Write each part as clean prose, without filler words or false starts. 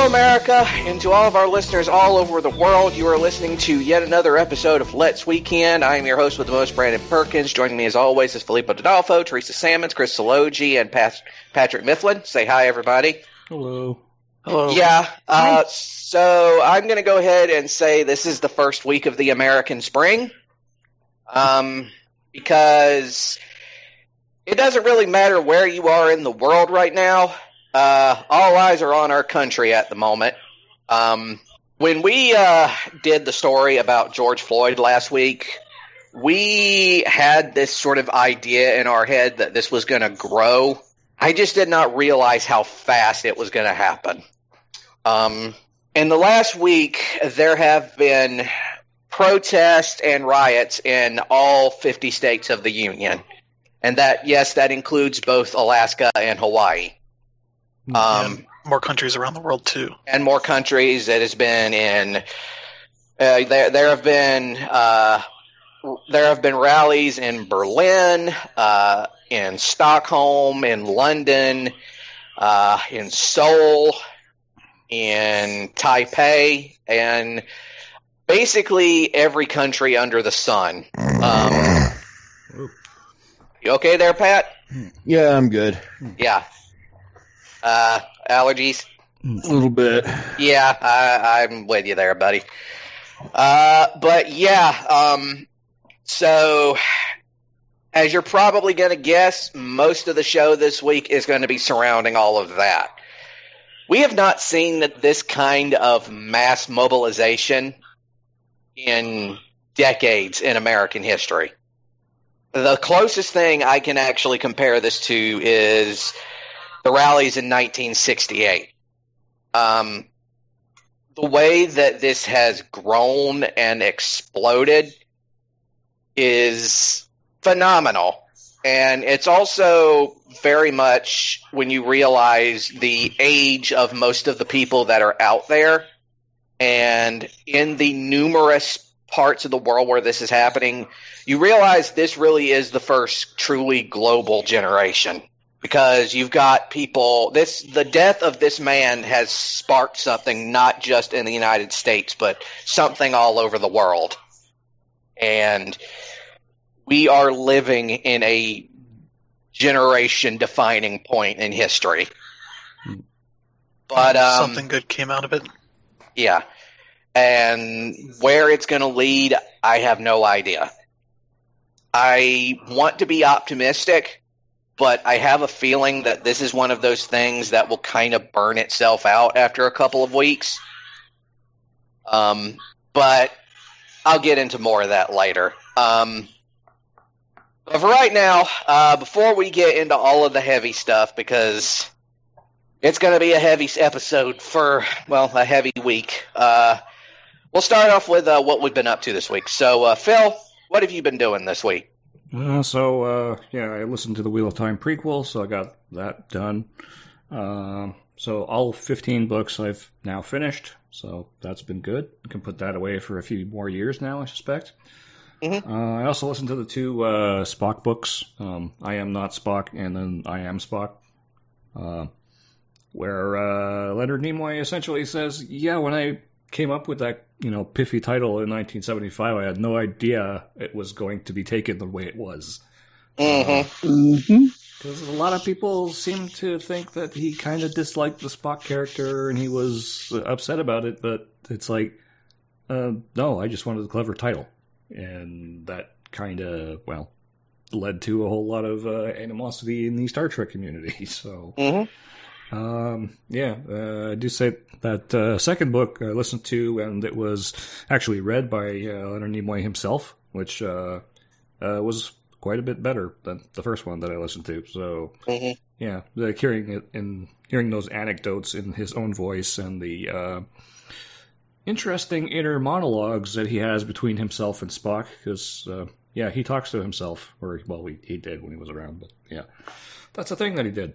Hello, America, and to all of our listeners all over the world, you are listening to yet another episode of Let's Weekend. I am your host with the most, Brandon Perkins. Joining me as always is Filippo D'Adolfo, Teresa Sammons, Chris Sologi, and Patrick Mifflin. Say hi, everybody. Hello. Hello. Yeah, so I'm going to go ahead and say this is the first week of the American Spring, because it doesn't really matter where you are in the world right now. All eyes are on our country at the moment. When we did the story about George Floyd last week, we had this sort of idea in our head that this was going to grow. I just did not realize how fast it was going to happen. In the last week, there have been protests and riots in all 50 states of the Union. And that, yes, that includes both Alaska and Hawaii. And more countries around the world too, and more countries. It has been in. There have been rallies in Berlin, in Stockholm, in London, in Seoul, in Taipei, and basically every country under the sun. You okay there, Pat? Yeah, I'm good. Yeah. Allergies? A little bit. Yeah, I'm with you there, buddy. But yeah, so as you're probably going to guess, most of the show this week is going to be surrounding all of that. We have not seen this kind of mass mobilization in decades in American history. The closest thing I can actually compare this to is the rallies in 1968. The way that this has grown and exploded is phenomenal. And it's also very much when you realize the age of most of the people that are out there, and in the numerous parts of the world where this is happening, you realize this really is the first truly global generation. Because you've got people, the death of this man has sparked something not just in the United States, but something all over the world. And we are living in a generation-defining point in history. But something good came out of it. Yeah. And where it's going to lead, I have no idea. I want to be optimistic, but I have a feeling that this is one of those things that will kind of burn itself out after a couple of weeks. But I'll get into more of that later. But for right now, before we get into all of the heavy stuff, because it's going to be a heavy episode for, well, a heavy week, we'll start off with what we've been up to this week. So, Phil, what have you been doing this week? I listened to the Wheel of Time prequel, so I got that done. So all 15 books I've now finished, so that's been good. I can put that away for a few more years now, I suspect. Mm-hmm. I also listened to the two Spock books, I Am Not Spock and then I Am Spock, where Leonard Nimoy essentially says, yeah, when I came up with that, piffy title in 1975, I had no idea it was going to be taken the way it was. Because a lot of people seem to think that he kind of disliked the Spock character and he was upset about it, but it's like, no, I just wanted a clever title. And that kind of, led to a whole lot of animosity in the Star Trek community, so... Mm-hmm. I do say that second book I listened to, and it was actually read by Leonard Nimoy himself, which was quite a bit better than the first one that I listened to. So, hearing those anecdotes in his own voice and the interesting inner monologues that he has between himself and Spock, because he talks to himself, or he did when he was around, but that's a thing that he did.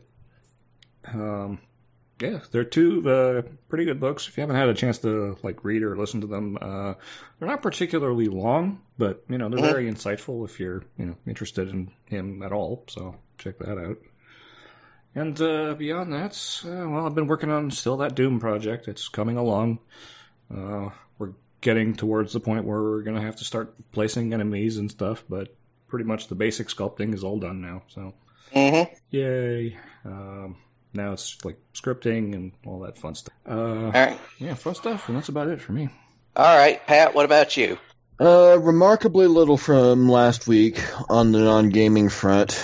They're two pretty good books. If you haven't had a chance to read or listen to them, they're not particularly long, but they're very insightful if you're interested in him at all. So check that out. And beyond that, well, I've been working on still that Doom project. It's coming along. We're getting towards the point where we're going to have to start placing enemies and stuff, but pretty much the basic sculpting is all done now. So, yay. Now it's like scripting and all that fun stuff. All right. Yeah, fun stuff, and that's about it for me. All right, Pat, what about you? Remarkably little from last week on the non-gaming front.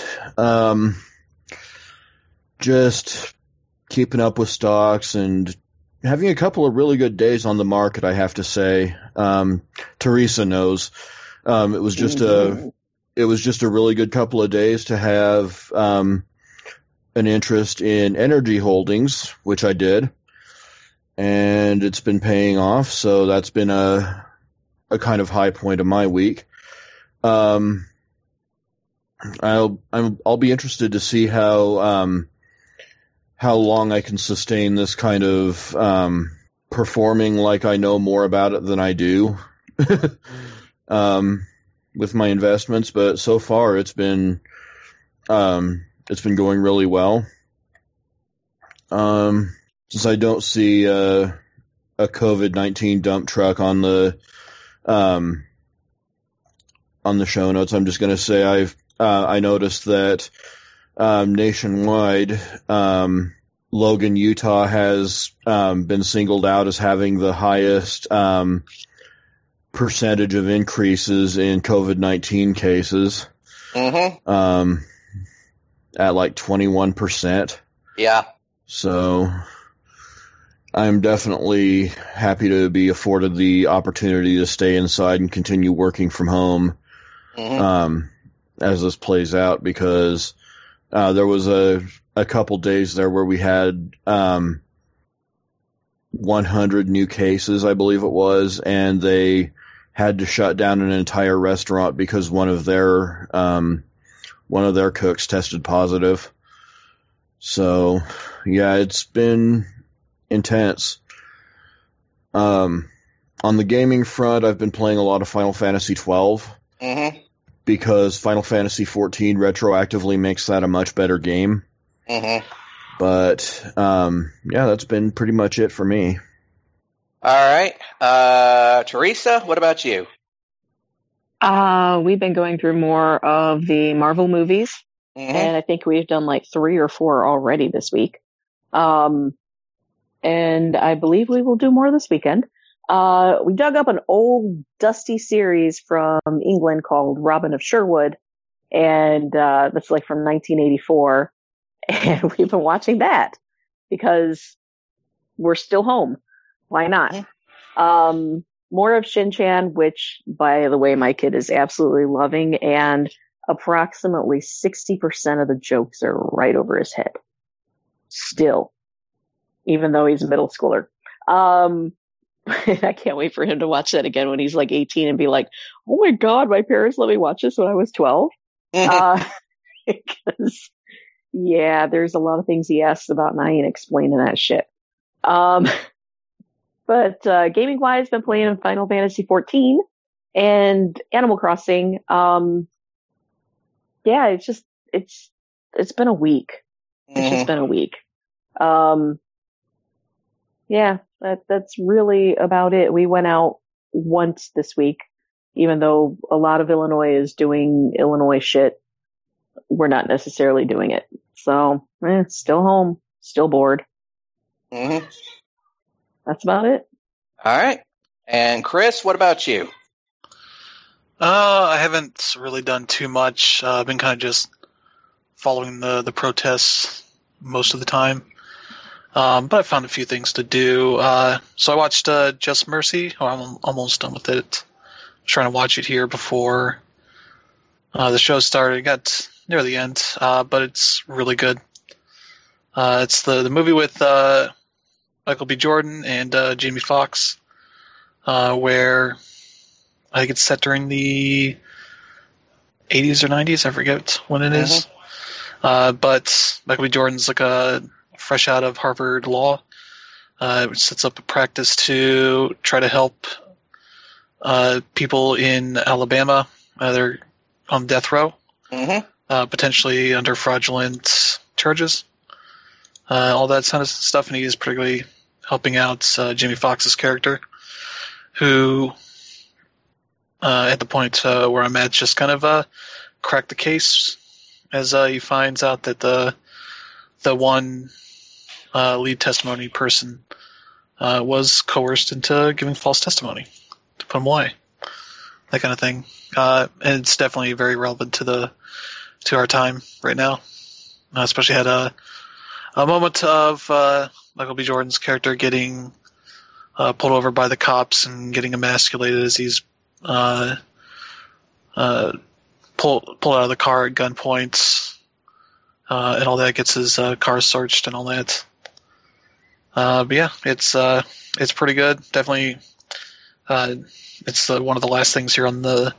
Just keeping up with stocks and having a couple of really good days on the market, I have to say. Teresa knows. It was just a really good couple of days to have an interest in energy holdings, which I did, and it's been paying off. So that's been a kind of high point of my week. I'll be interested to see how long I can sustain this kind of performing like I know more about it than I do with my investments. But so far, it's been going really well. Since I don't see a COVID-19 dump truck on the show notes, I'm just going to say I noticed that nationwide, Logan, Utah has been singled out as having the highest percentage of increases in COVID-19 cases. At like 21%. Yeah. So I'm definitely happy to be afforded the opportunity to stay inside and continue working from home as this plays out, because there was a couple days there where we had 100 new cases, I believe it was, and they had to shut down an entire restaurant because one of their cooks tested positive. So, yeah, it's been intense. On the gaming front, I've been playing a lot of Final Fantasy XII. Because Final Fantasy XIV retroactively makes that a much better game. But, yeah, that's been pretty much it for me. All right. Teresa, what about you? We've been going through more of the Marvel movies, and I think we've done like 3 or 4 already this week. And I believe we will do more this weekend. We dug up an old dusty series from England called Robin of Sherwood, and that's like from 1984. And we've been watching that because we're still home. Why not? More of Shin-Chan, which, by the way, my kid is absolutely loving, and approximately 60% of the jokes are right over his head. Still. Even though he's a middle schooler. I can't wait for him to watch that again when he's like 18 and be like, oh my God, my parents let me watch this when I was 12. Because, yeah, there's a lot of things he asks about and I ain't explaining that shit. But gaming wise, been playing Final Fantasy 14 and Animal Crossing. Yeah, it's been a week. It's just been a week. Yeah, that's really about it. We went out once this week, even though a lot of Illinois is doing Illinois shit. We're not necessarily doing it. So, still home, still bored. That's about it. All right. And Chris, what about you? I haven't really done too much. I've been kind of just following the protests most of the time. But I found a few things to do. So I watched Just Mercy. Oh, I'm almost done with it. I was trying to watch it here before the show started. It got near the end, but it's really good. It's the movie with Michael B. Jordan and Jamie Foxx, where I think it's set during the 80s or 90s. I forget when it is. But Michael B. Jordan's like fresh out of Harvard Law, which sets up a practice to try to help people in Alabama. They're on death row, potentially under fraudulent charges. all that kind of stuff, and he is particularly helping out Jimmy Fox's character, who at the point where I'm at just kind of cracked the case as he finds out that the one lead testimony person was coerced into giving false testimony to put him away, that kind of thing. And it's definitely very relevant to our time right now. Especially had a moment of Michael B. Jordan's character getting pulled over by the cops and getting emasculated as he's pulled out of the car at gunpoint, and all that, gets his car searched and all that. But yeah, it's pretty good. Definitely, it's one of the last things here on the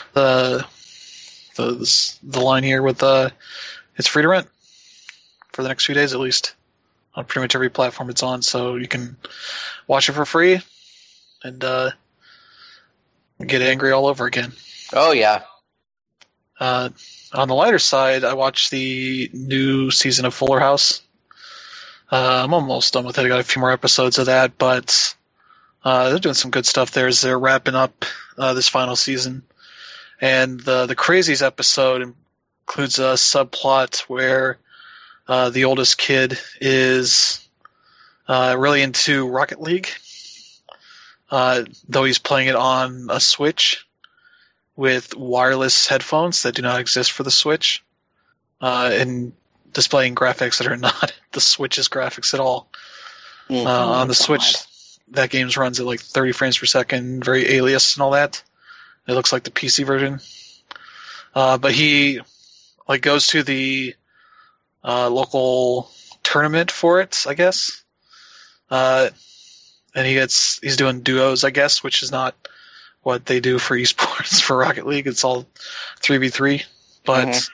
line here with it's free to rent for the next few days at least on pretty much every platform it's on, so you can watch it for free and get angry all over again. Oh yeah. On the lighter side, I watched the new season of Fuller House. I'm almost done with it. I got a few more episodes of that, but they're doing some good stuff there as they're wrapping up this final season. And the Crazies episode includes a subplot where the oldest kid is really into Rocket League, though he's playing it on a Switch with wireless headphones that do not exist for the Switch, and displaying graphics that are not the Switch's graphics at all. On the Switch, that game runs at like 30 frames per second, very alias and all that. It looks like the PC version. But he goes to the local tournament for it, I guess. And he's doing duos, I guess, which is not what they do for esports for Rocket League. It's all 3v3. But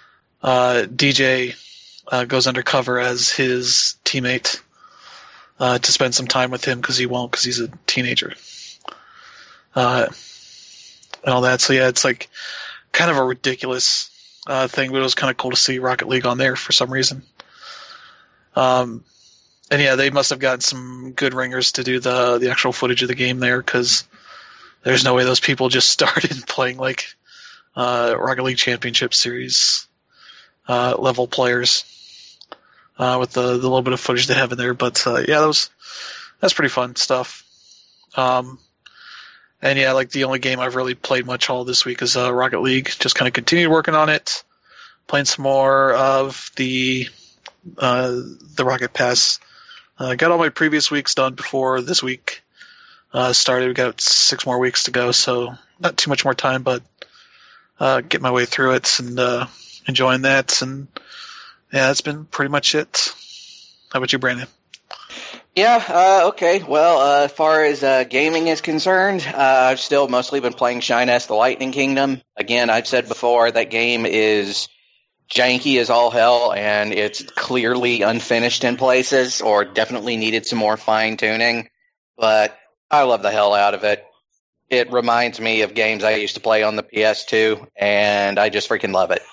DJ goes undercover as his teammate to spend some time with him because he won't, because he's a teenager. And all that. So yeah, it's like kind of a ridiculous thing, but it was kind of cool to see Rocket League on there for some reason. And yeah, they must have gotten some good ringers to do the actual footage of the game there, because there's no way those people just started playing like Rocket League Championship Series level players with the little bit of footage they have in there. But yeah, that's pretty fun stuff. And yeah, like the only game I've really played much all this week is Rocket League. Just kind of continued working on it, playing some more of the Rocket Pass. Got all my previous weeks done before this week started. We got 6 more weeks to go, so not too much more time, but get my way through it and enjoying that. And yeah, that's been pretty much it. How about you, Brandon? Yeah, okay. Well, as far as gaming is concerned, I've still mostly been playing Shiness the Lightning Kingdom. Again, I've said before, that game is janky as all hell, and it's clearly unfinished in places, or definitely needed some more fine-tuning. But I love the hell out of it. It reminds me of games I used to play on the PS2, and I just freaking love it,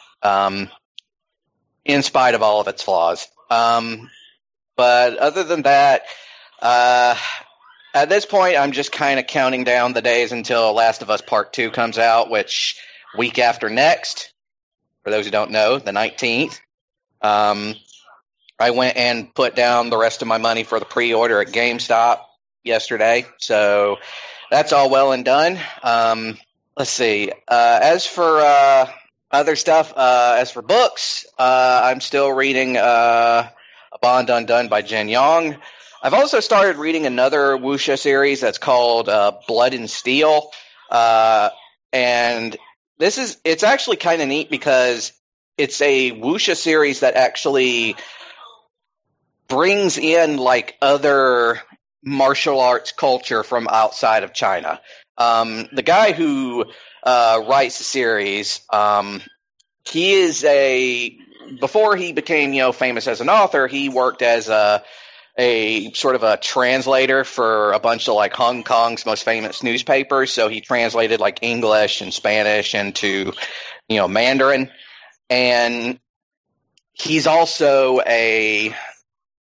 in spite of all of its flaws. But other than that, at this point, I'm just kind of counting down the days until Last of Us Part 2 comes out, which week after next, for those who don't know, the 19th. I went and put down the rest of my money for the pre-order at GameStop yesterday, so that's all well and done. Let's see. As for other stuff, as for books, I'm still reading A Bond Undone by Jen Yong. I've also started reading another wuxia series that's called Blood and Steel. And it's actually kind of neat because it's a wuxia series that actually brings in like other martial arts culture from outside of China. The guy who writes the series, he is before he became, famous as an author, he worked as a sort of a translator for a bunch of like Hong Kong's most famous newspapers. So he translated like English and Spanish into, Mandarin. And he's also a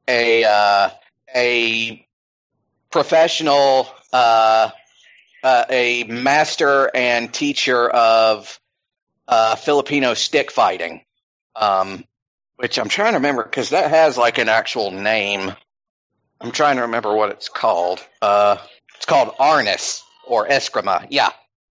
a professional, a master and teacher of Filipino stick fighting, which I'm trying to remember because that has like an actual name. I'm trying to remember what it's called. It's called Arnis or Eskrima. Yeah.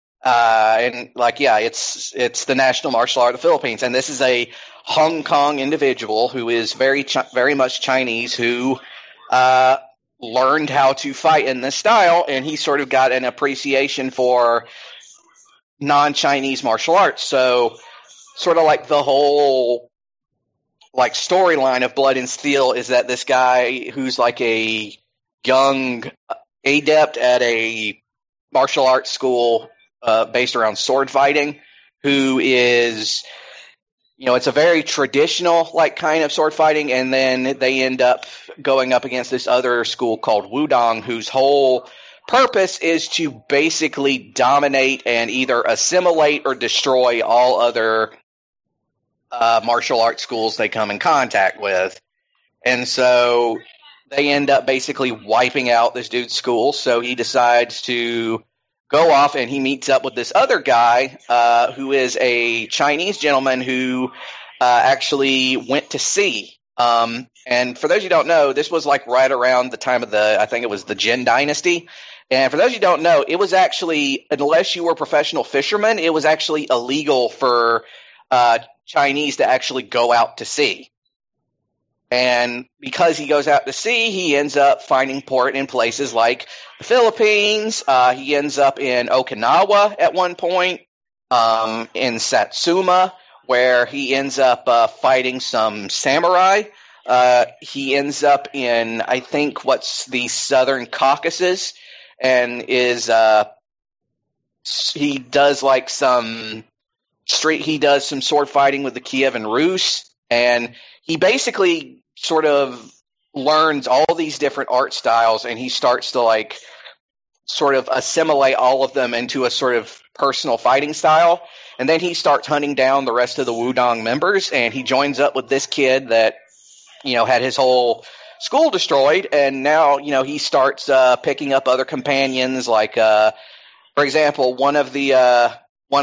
It's the national martial art of the Philippines. And this is a Hong Kong individual who is very much Chinese who learned how to fight in this style, and he sort of got an appreciation for non-Chinese martial arts. So sort of like the whole like storyline of Blood and Steel is that this guy who's like a young adept at a martial arts school based around sword fighting, who is, it's a very traditional like kind of sword fighting, and then they end up going up against this other school called Wudong, whose whole purpose is to basically dominate and either assimilate or destroy all other martial arts schools they come in contact with. And so they end up basically wiping out this dude's school, so he decides to go off and he meets up with this other guy who is a Chinese gentleman who actually went to sea. And for those who don't know, this was like right around the time of I think it was the Jin Dynasty. And for those who don't know, it was actually, unless you were a professional fisherman, it was actually illegal for Chinese to actually go out to sea. And because he goes out to sea, he ends up finding port in places like the Philippines. He ends up in Okinawa at one point, in Satsuma, where he ends up fighting some samurai. He ends up in, I think, what's the Southern Caucasus, and he does like he does some sword fighting with the Kievan Rus, and he basically sort of learns all these different art styles, and he starts to like sort of assimilate all of them into a sort of personal fighting style. And then he starts hunting down the rest of the Wudong members, and he joins up with this kid that, had his whole school destroyed, and now, he starts picking up other companions, like, for example, one of the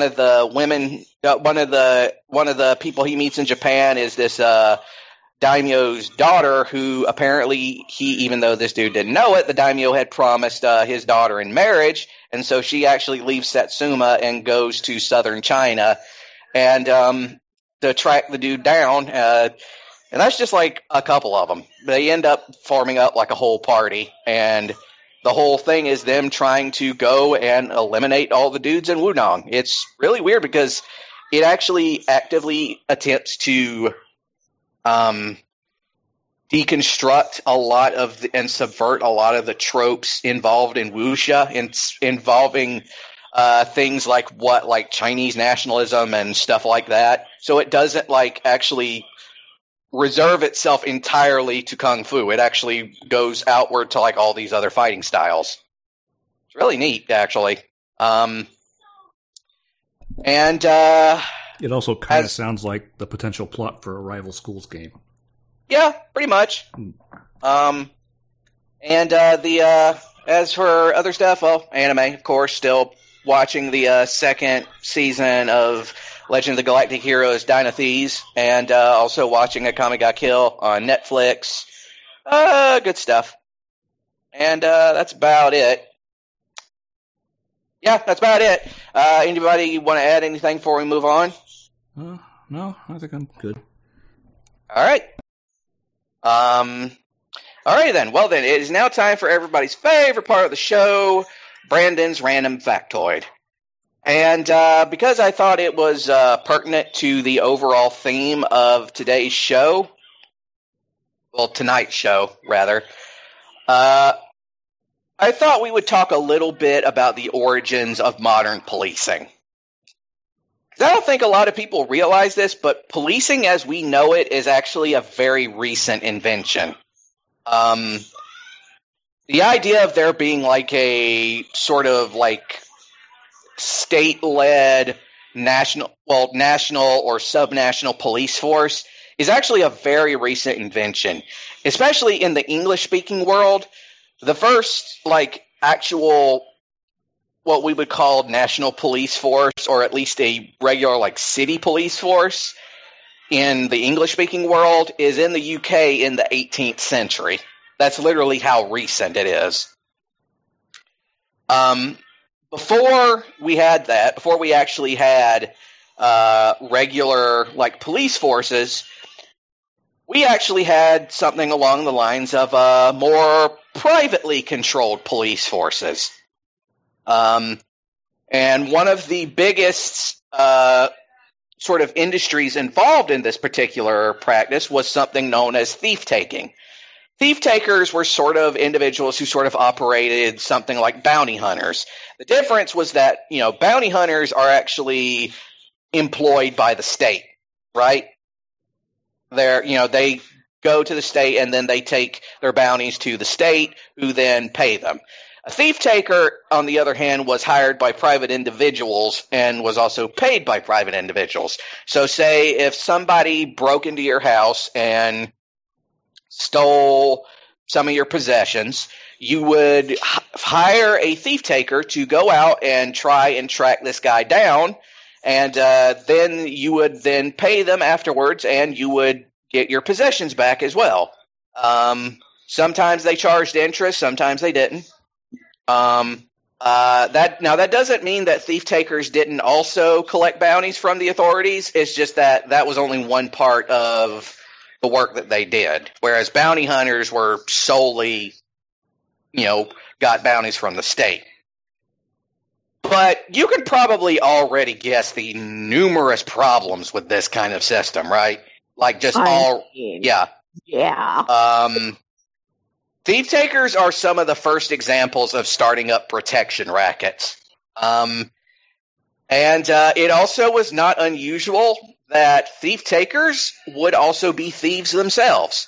people he meets in Japan is this daimyo's daughter, who apparently even though this dude didn't know it, the daimyo had promised his daughter in marriage, and so she actually leaves Satsuma and goes to southern China and to track the dude down. And that's just like a couple of them. They end up forming up like a whole party, and the whole thing is them trying to go and eliminate all the dudes in Wudong. It's really weird because it actually actively attempts to deconstruct a lot of and subvert a lot of the tropes involved in wuxia, involving things like Chinese nationalism and stuff like that. So it doesn't actually reserve itself entirely to kung fu. It actually goes outward to all these other fighting styles. It's really neat, actually. And it also kind of sounds like the potential plot for a rival schools game. Yeah, pretty much. And as for other stuff, well, anime, of course, still watching the second season of Legend of the Galactic Heroes Dino Thieves, and also watching Akame ga Kill on Netflix. Good stuff. And that's about it. Yeah, that's about it. Anybody want to add anything before we move on? No, I think I'm good. All right. All right then. Well then, it is now time for everybody's favorite part of the show, Brandon's Random Factoid. And because I thought it was pertinent to the overall theme of today's show, well, tonight's show, rather, I thought we would talk a little bit about the origins of modern policing. I don't think a lot of people realize this, but policing as we know it is actually a very recent invention. The idea of there being a sort of state-led national or subnational police force is actually a very recent invention, especially in the English-speaking world. The first, actual, what we would call national police force, or at least a regular, city police force in the English-speaking world, is in the UK in the 18th century. That's literally how recent it is. Before we had that, before we actually had regular police forces, we actually had something along the lines of more privately controlled police forces. And one of the biggest sort of industries involved in this particular practice was something known as thief-taking. Thief-takers were sort of individuals who sort of operated something like bounty hunters. The difference was that, bounty hunters are actually employed by the state, right? They go to the state and then they take their bounties to the state, who then pay them. A thief-taker, on the other hand, was hired by private individuals and was also paid by private individuals. So say if somebody broke into your house and stole some of your possessions, you would hire a thief-taker to go out and try and track this guy down, and then you would then pay them afterwards, and you would get your possessions back as well. Sometimes they charged interest, sometimes they didn't. That doesn't mean that thief-takers didn't also collect bounties from the authorities. It's just that was only one part of the work that they did, whereas bounty hunters were solely, got bounties from the state. But you can probably already guess the numerous problems with this kind of system, right? Yeah. Thief-takers are some of the first examples of starting up protection rackets. And it also was not unusual that thief-takers would also be thieves themselves.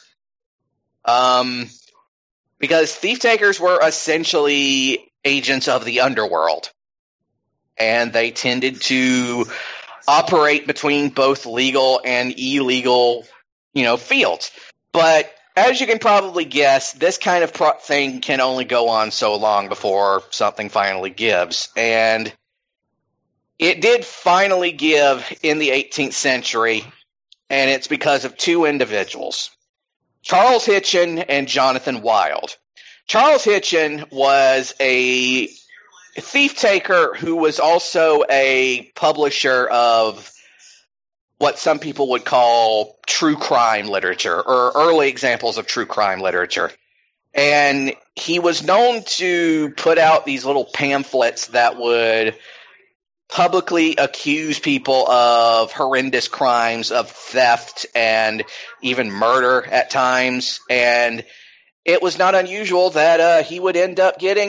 Because thief-takers were essentially agents of the underworld. And they tended to operate between both legal and illegal, fields. But as you can probably guess, this kind of thing can only go on so long before something finally gives. And it did finally give in the 18th century, and it's because of two individuals, Charles Hitchin and Jonathan Wild. Charles Hitchin was a thief-taker who was also a publisher of what some people would call true crime literature, or early examples of true crime literature. And he was known to put out these little pamphlets that would publicly accuse people of horrendous crimes, of theft, and even murder at times. And it was not unusual that he would end up getting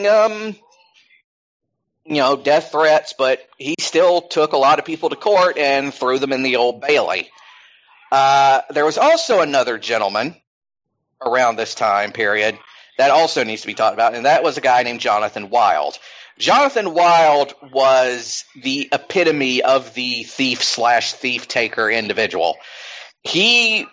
death threats, but he still took a lot of people to court and threw them in the Old Bailey. There was also another gentleman around this time period that also needs to be talked about, and that was a guy named Jonathan Wild. Jonathan Wild was the epitome of the thief/thief-taker individual. He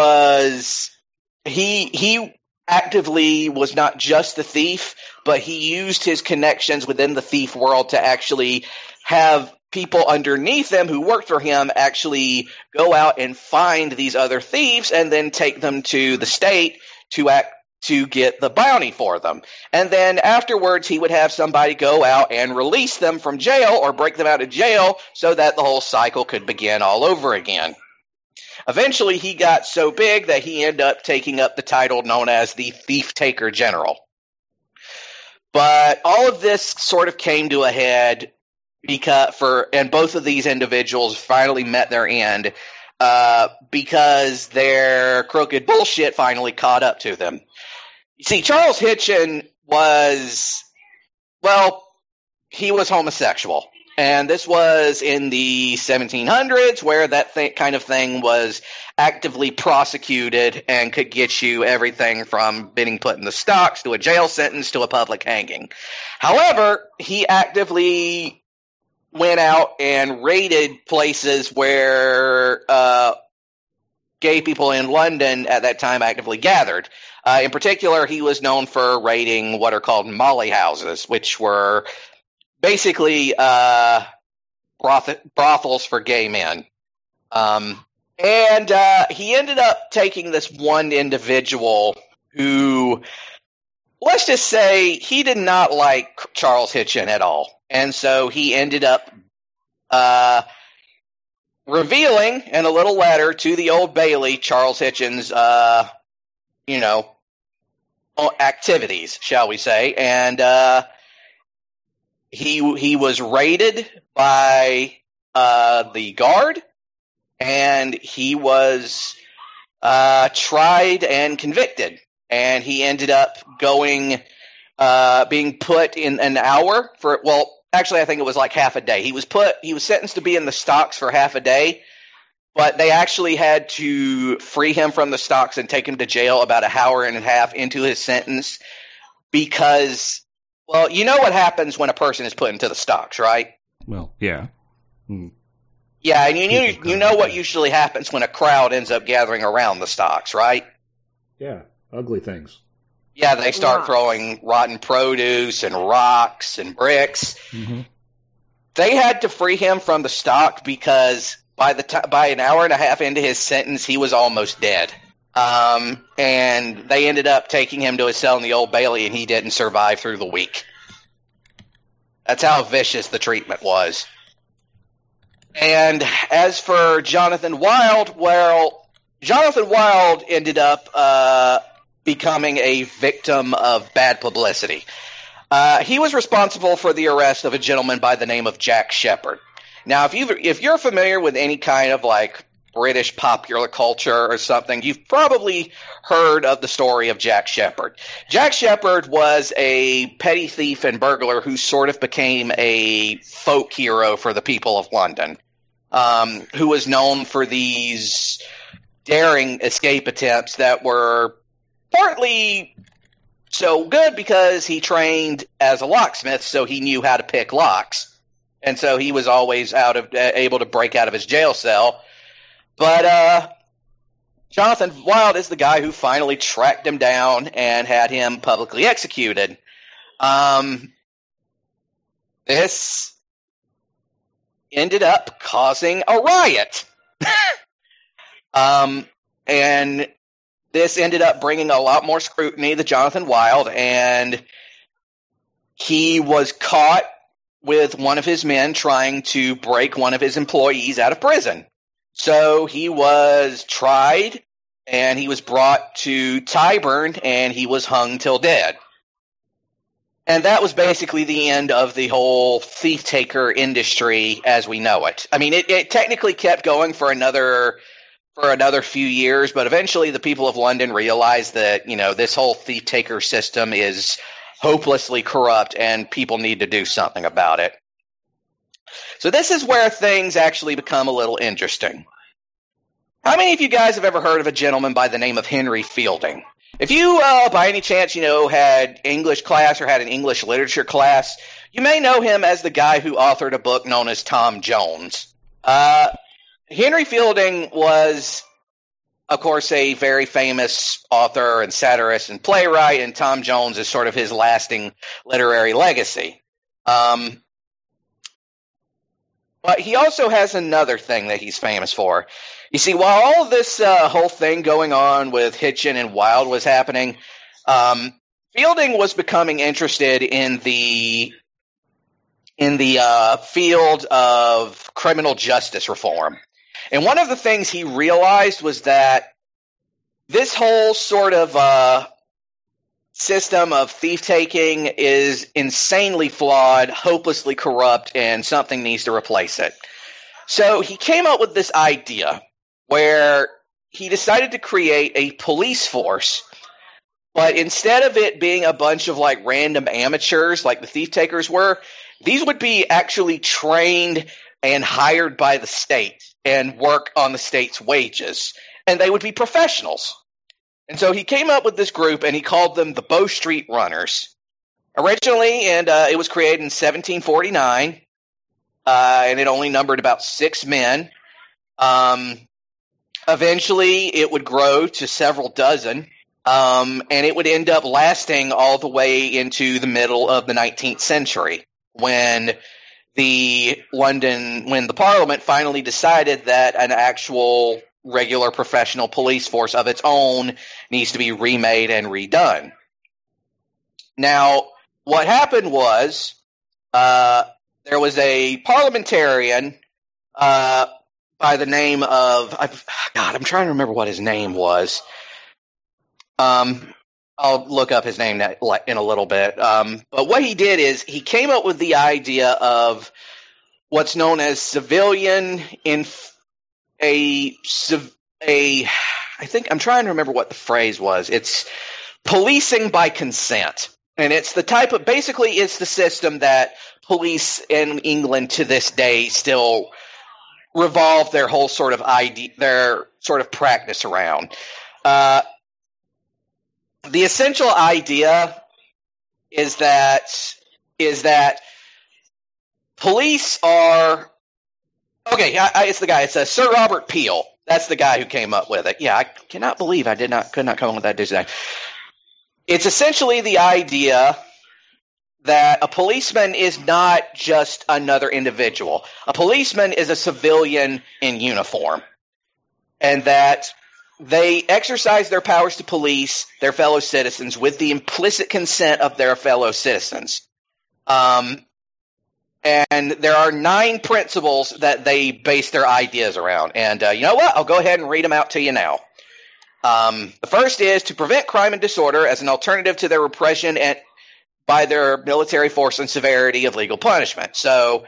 actively was not just the thief, but he used his connections within the thief world to actually have people underneath him who worked for him actually go out and find these other thieves and then take them to the state to get the bounty for them. And then afterwards he would have somebody go out and release them from jail or break them out of jail so that the whole cycle could begin all over again. Eventually, he got so big that he ended up taking up the title known as the Thief-Taker General. But all of this sort of came to a head and both of these individuals finally met their end because their crooked bullshit finally caught up to them. You see, Charles Hitchin he was homosexual. And this was in the 1700s, where that kind of thing was actively prosecuted and could get you everything from being put in the stocks to a jail sentence to a public hanging. However, he actively went out and raided places where gay people in London at that time actively gathered. In particular, he was known for raiding what are called molly houses, which were basically brothels for gay men. And he ended up taking this one individual who, let's just say, he did not like Charles Hitchin at all. And so he ended up revealing in a little letter to the Old Bailey Charles Hitchin's, activities, shall we say. And he was raided by the guard, and he was tried and convicted. And he ended up being put in an hour for, well, actually, I think it was like half a day. He was sentenced to be in the stocks for half a day, but they actually had to free him from the stocks and take him to jail about an hour and a half into his sentence because, well, you know what happens when a person is put into the stocks, right? Well, yeah. Yeah, and you know what usually happens when a crowd ends up gathering around the stocks, right? Yeah, ugly things. Yeah, they start throwing rotten produce and rocks and bricks. Mm-hmm. They had to free him from the stock because by an hour and a half into his sentence, he was almost dead. And they ended up taking him to his cell in the Old Bailey, and he didn't survive through the week. That's how vicious the treatment was. And as for Jonathan Wild, well, Jonathan Wild ended up becoming a victim of bad publicity. He was responsible for the arrest of a gentleman by the name of Jack Shepherd. Now, if you're familiar with any kind of like British popular culture or something, you've probably heard of the story of Jack Shepherd. Jack Shepherd was a petty thief and burglar who sort of became a folk hero for the people of London, who was known for these daring escape attempts that were partly so good because he trained as a locksmith, so he knew how to pick locks. And so he was always able to break out of his jail cell. But Jonathan Wild is the guy who finally tracked him down and had him publicly executed. This ended up causing a riot. And this ended up bringing a lot more scrutiny to Jonathan Wild, and he was caught with one of his men trying to break one of his employees out of prison. So he was tried, and he was brought to Tyburn, and he was hung till dead. And that was basically the end of the whole thief-taker industry as we know it. I mean, it technically kept going for another few years, but eventually the people of London realized that, this whole thief-taker system is hopelessly corrupt and people need to do something about it. So this is where things actually become a little interesting. How many of you guys have ever heard of a gentleman by the name of Henry Fielding? If you, by any chance, had English class or had an English literature class, you may know him as the guy who authored a book known as Tom Jones. Henry Fielding was, of course, a very famous author and satirist and playwright, and Tom Jones is sort of his lasting literary legacy. But he also has another thing that he's famous for. You see, while all of this whole thing going on with Hitchin and Wild was happening, Fielding was becoming interested in the field of criminal justice reform. And one of the things he realized was that this whole sort of system of thief-taking is insanely flawed, hopelessly corrupt, and something needs to replace it. So he came up with this idea where he decided to create a police force, but instead of it being a bunch of like random amateurs like the thief-takers were, these would be actually trained and hired by the state and work on the state's wages. And they would be professionals. And so he came up with this group, and he called them the Bow Street Runners. Originally, and it was created in 1749, and it only numbered about 6 men. Eventually, it would grow to several dozen, and it would end up lasting all the way into the middle of the 19th century when the Parliament finally decided that an actual regular professional police force of its own needs to be remade and redone. Now, what happened was there was a parliamentarian by the name of I'm trying to remember what his name was. I'll look up his name in a little bit. But what he did is he came up with the idea of what's known as civilian I think I'm trying to remember what the phrase was. It's policing by consent. And it's the type of, basically it's the system that police in England to this day still revolve their whole sort of their sort of practice around. The essential idea is that police are it's the guy. It's Sir Robert Peel. That's the guy who came up with it. Yeah, I cannot believe I could not come up with that design. It's essentially the idea that a policeman is not just another individual. A policeman is a civilian in uniform, and that they exercise their powers to police their fellow citizens with the implicit consent of their fellow citizens. And there are 9 principles that they base their ideas around. And you know what? I'll go ahead and read them out to you now. The first is to prevent crime and disorder as an alternative to their repression and by their military force and severity of legal punishment. So,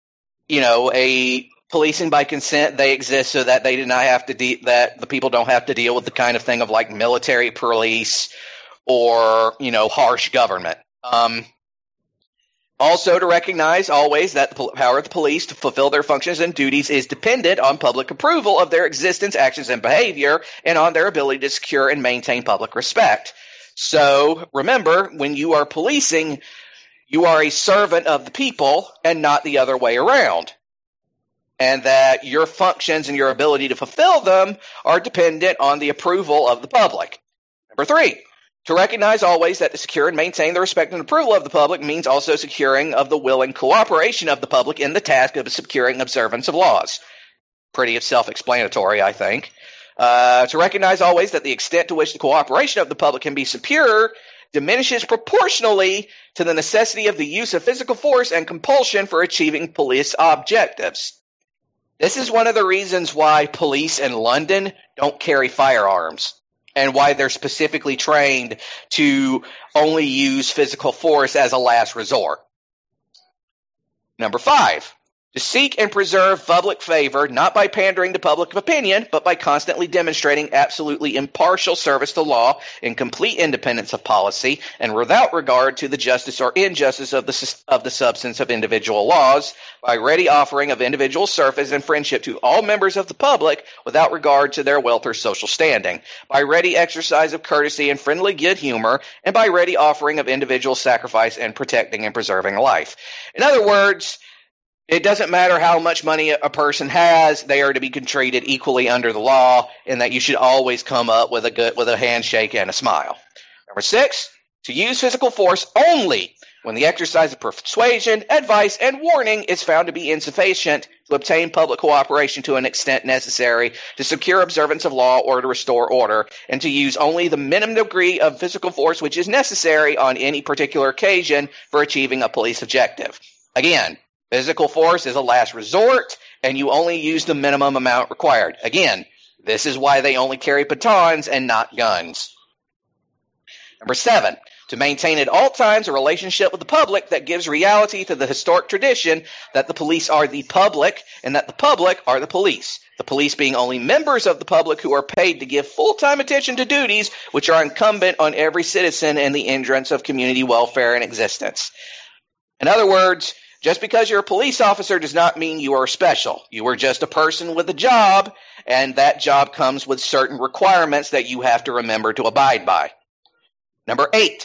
a policing by consent, they exist so that they do not have to that the people don't have to deal with the kind of thing of like military police or, harsh government. Also, to recognize always that the power of the police to fulfill their functions and duties is dependent on public approval of their existence, actions, and behavior, and on their ability to secure and maintain public respect. So, remember, when you are policing, you are a servant of the people and not the other way around. And that your functions and your ability to fulfill them are dependent on the approval of the public. Number 3. To recognize always that to secure and maintain the respect and approval of the public means also securing of the will and cooperation of the public in the task of securing observance of laws. Pretty self-explanatory, I think. To recognize always that the extent to which the cooperation of the public can be secure diminishes proportionally to the necessity of the use of physical force and compulsion for achieving police objectives. This is one of the reasons why police in London don't carry firearms, and why they're specifically trained to only use physical force as a last resort. Number 5, to seek and preserve public favor, not by pandering to public opinion, but by constantly demonstrating absolutely impartial service to law in complete independence of policy, and without regard to the justice or injustice of the substance of individual laws, by ready offering of individual service and friendship to all members of the public, without regard to their wealth or social standing, by ready exercise of courtesy and friendly good humor, and by ready offering of individual sacrifice and protecting and preserving life. In other words, it doesn't matter how much money a person has; they are to be treated equally under the law, and that you should always come up with a handshake and a smile. Number 6, to use physical force only when the exercise of persuasion, advice, and warning is found to be insufficient to obtain public cooperation to an extent necessary to secure observance of law or to restore order, and to use only the minimum degree of physical force which is necessary on any particular occasion for achieving a police objective. Again, physical force is a last resort, and you only use the minimum amount required. Again, this is why they only carry batons and not guns. Number 7, to maintain at all times a relationship with the public that gives reality to the historic tradition that the police are the public and that the public are the police. The police being only members of the public who are paid to give full-time attention to duties which are incumbent on every citizen in the interests of community welfare and existence. In other words, just because you're a police officer does not mean you are special. You are just a person with a job, and that job comes with certain requirements that you have to remember to abide by. Number 8,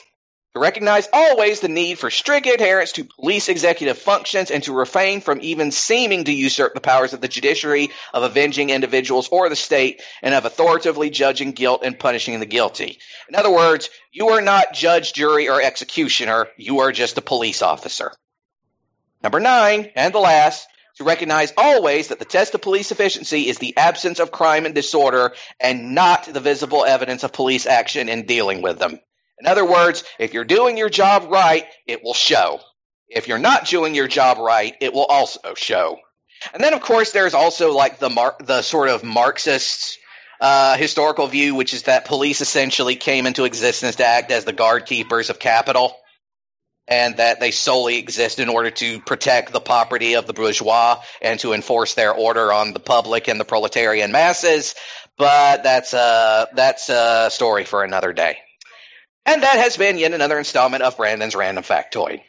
To recognize always the need for strict adherence to police executive functions and to refrain from even seeming to usurp the powers of the judiciary of avenging individuals or the state and of authoritatively judging guilt and punishing the guilty. In other words, you are not judge, jury, or executioner. You are just a police officer. Number 9, and the last, to recognize always that the test of police efficiency is the absence of crime and disorder and not the visible evidence of police action in dealing with them. In other words, if you're doing your job right, it will show. If you're not doing your job right, it will also show. And then, of course, there's also like the sort of Marxist historical view, which is that police essentially came into existence to act as the guard keepers of capital, and that they solely exist in order to protect the property of the bourgeois and to enforce their order on the public and the proletarian masses. But that's a story for another day. And that has been yet another installment of Brandon's Random Factoid.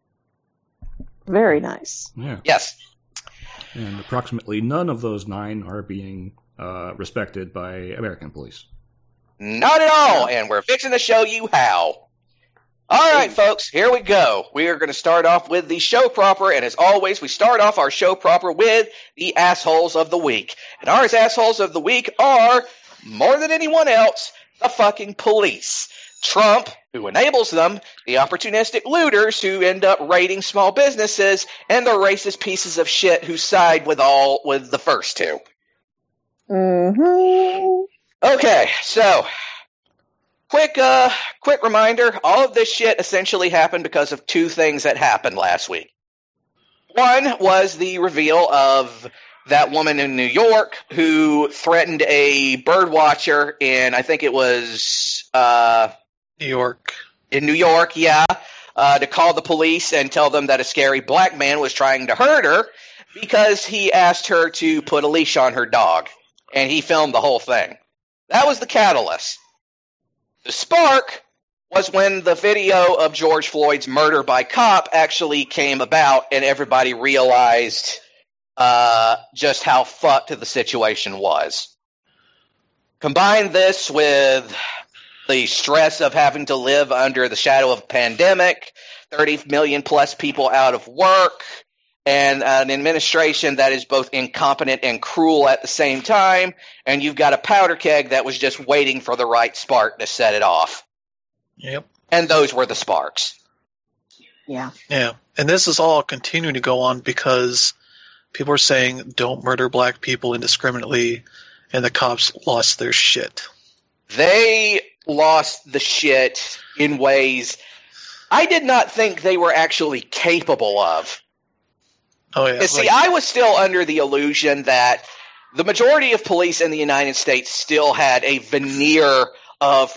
Very nice. Yeah. Yes. And approximately none of those 9 are being respected by American police. Not at all, and we're fixing to show you how. All right, folks, here we go. We are going to start off with the show proper, and as always, we start off our show proper with the assholes of the week. And our assholes of the week are, more than anyone else, the fucking police. Trump, who enables them, the opportunistic looters who end up raiding small businesses, and the racist pieces of shit who side with the first two. Mm-hmm. Okay, so quick reminder, all of this shit essentially happened because of 2 things that happened last week. One was the reveal of that woman in New York who threatened a bird watcher in, I think it was New York. In New York, yeah, to call the police and tell them that a scary black man was trying to hurt her because he asked her to put a leash on her dog, and he filmed the whole thing. That was the catalyst. The spark was when the video of George Floyd's murder by cop actually came about and everybody realized just how fucked the situation was. Combine this with the stress of having to live under the shadow of a pandemic, 30 million plus people out of work, and an administration that is both incompetent and cruel at the same time, and you've got a powder keg that was just waiting for the right spark to set it off. Yep. And those were the sparks. Yeah. Yeah. And this is all continuing to go on because people are saying don't murder black people indiscriminately, and the cops lost their shit. They lost the shit in ways I did not think they were actually capable of. Oh, yeah. See, I was still under the illusion that the majority of police in the United States still had a veneer of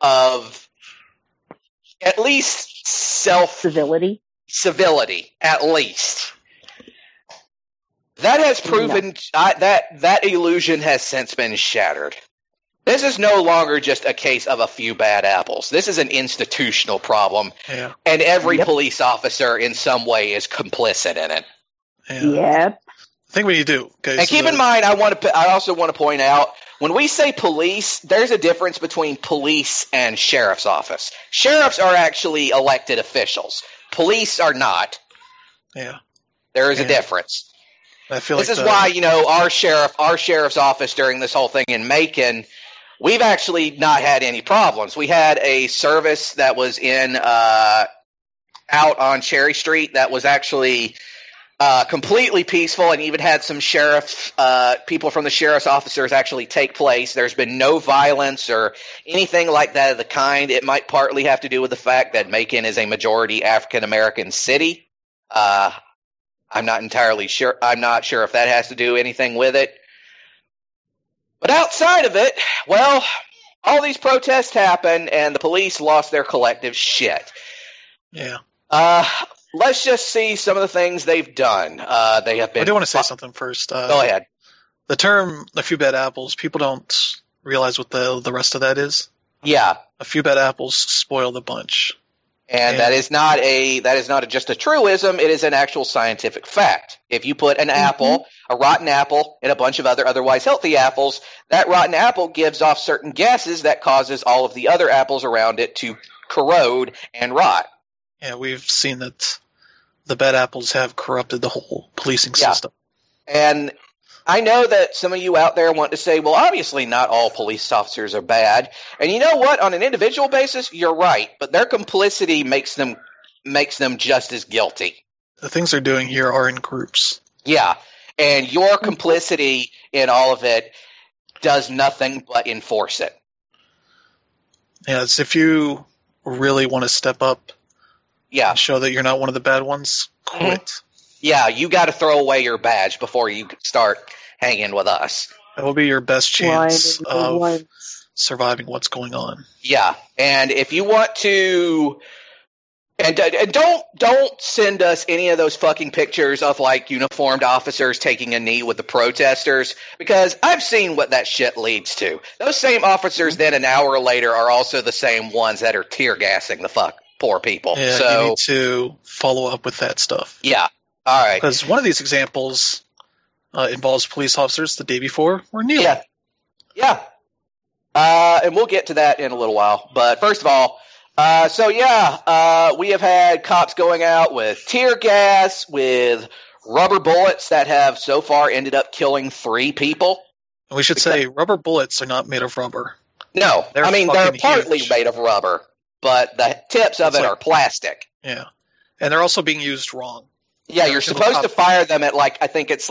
at least civility, at least. That has proven that illusion has since been shattered. This is no longer just a case of a few bad apples. This is an institutional problem, Yeah. and every police officer in some way is complicit in it. Yeah. Yep. I think what you do. Okay, And so keep in mind, I also want to point out, when we say police, there's a difference between police and sheriff's office. Sheriffs are actually elected officials. Police are not. Yeah. There is a difference. I feel This like is why, our sheriff's office during this whole thing in Macon, we've actually not had any problems. We had a service that was out on Cherry Street that was actually completely peaceful, and even had some people from the sheriff's officers actually take place. There's been no violence or anything like that of the kind. It might partly have to do with the fact that Macon is a majority African American city. I'm not entirely sure. I'm not sure if that has to do anything with it. But outside of it, well, all these protests happened, and the police lost their collective shit. Yeah. Let's just see some of the things they've done. They have been. I do want to say something first. Go ahead. The term "a few bad apples," people don't realize what the rest of that is. Yeah. A few bad apples spoil the bunch. And that is not just a truism, it is an actual scientific fact. If you put an apple, a rotten apple, and a bunch of otherwise healthy apples, that rotten apple gives off certain gases that causes all of the other apples around it to corrode and rot. Yeah, we've seen that the bad apples have corrupted the whole policing system. And I know that some of you out there want to say, well, obviously not all police officers are bad. And you know what? On an individual basis, you're right. But their complicity makes them just as guilty. The things they're doing here are in groups. Yeah. And your complicity in all of it does nothing but enforce it. Yeah, it's if you really want to step up and show that you're not one of the bad ones, quit. Mm-hmm. Yeah, you got to throw away your badge before you start hanging with us. That will be your best chance of surviving what's going on. Yeah, and if you want to... And don't send us any of those fucking pictures of, like, uniformed officers taking a knee with the protesters, because I've seen what that shit leads to. Those same officers then an hour later are also the same ones that are tear gassing the poor people. Yeah, so, you need to follow up with that stuff. Yeah, all right. Because one of these examples involves police officers the day before were kneeling. Yeah. And we'll get to that in a little while. But first of all, we have had cops going out with tear gas, with rubber bullets that have so far ended up killing 3 people. We should say rubber bullets are not made of rubber. No, they're partly huge. made of rubber, but the tips of it are plastic. Yeah, and they're also being used wrong. Yeah, you're supposed to fire them at a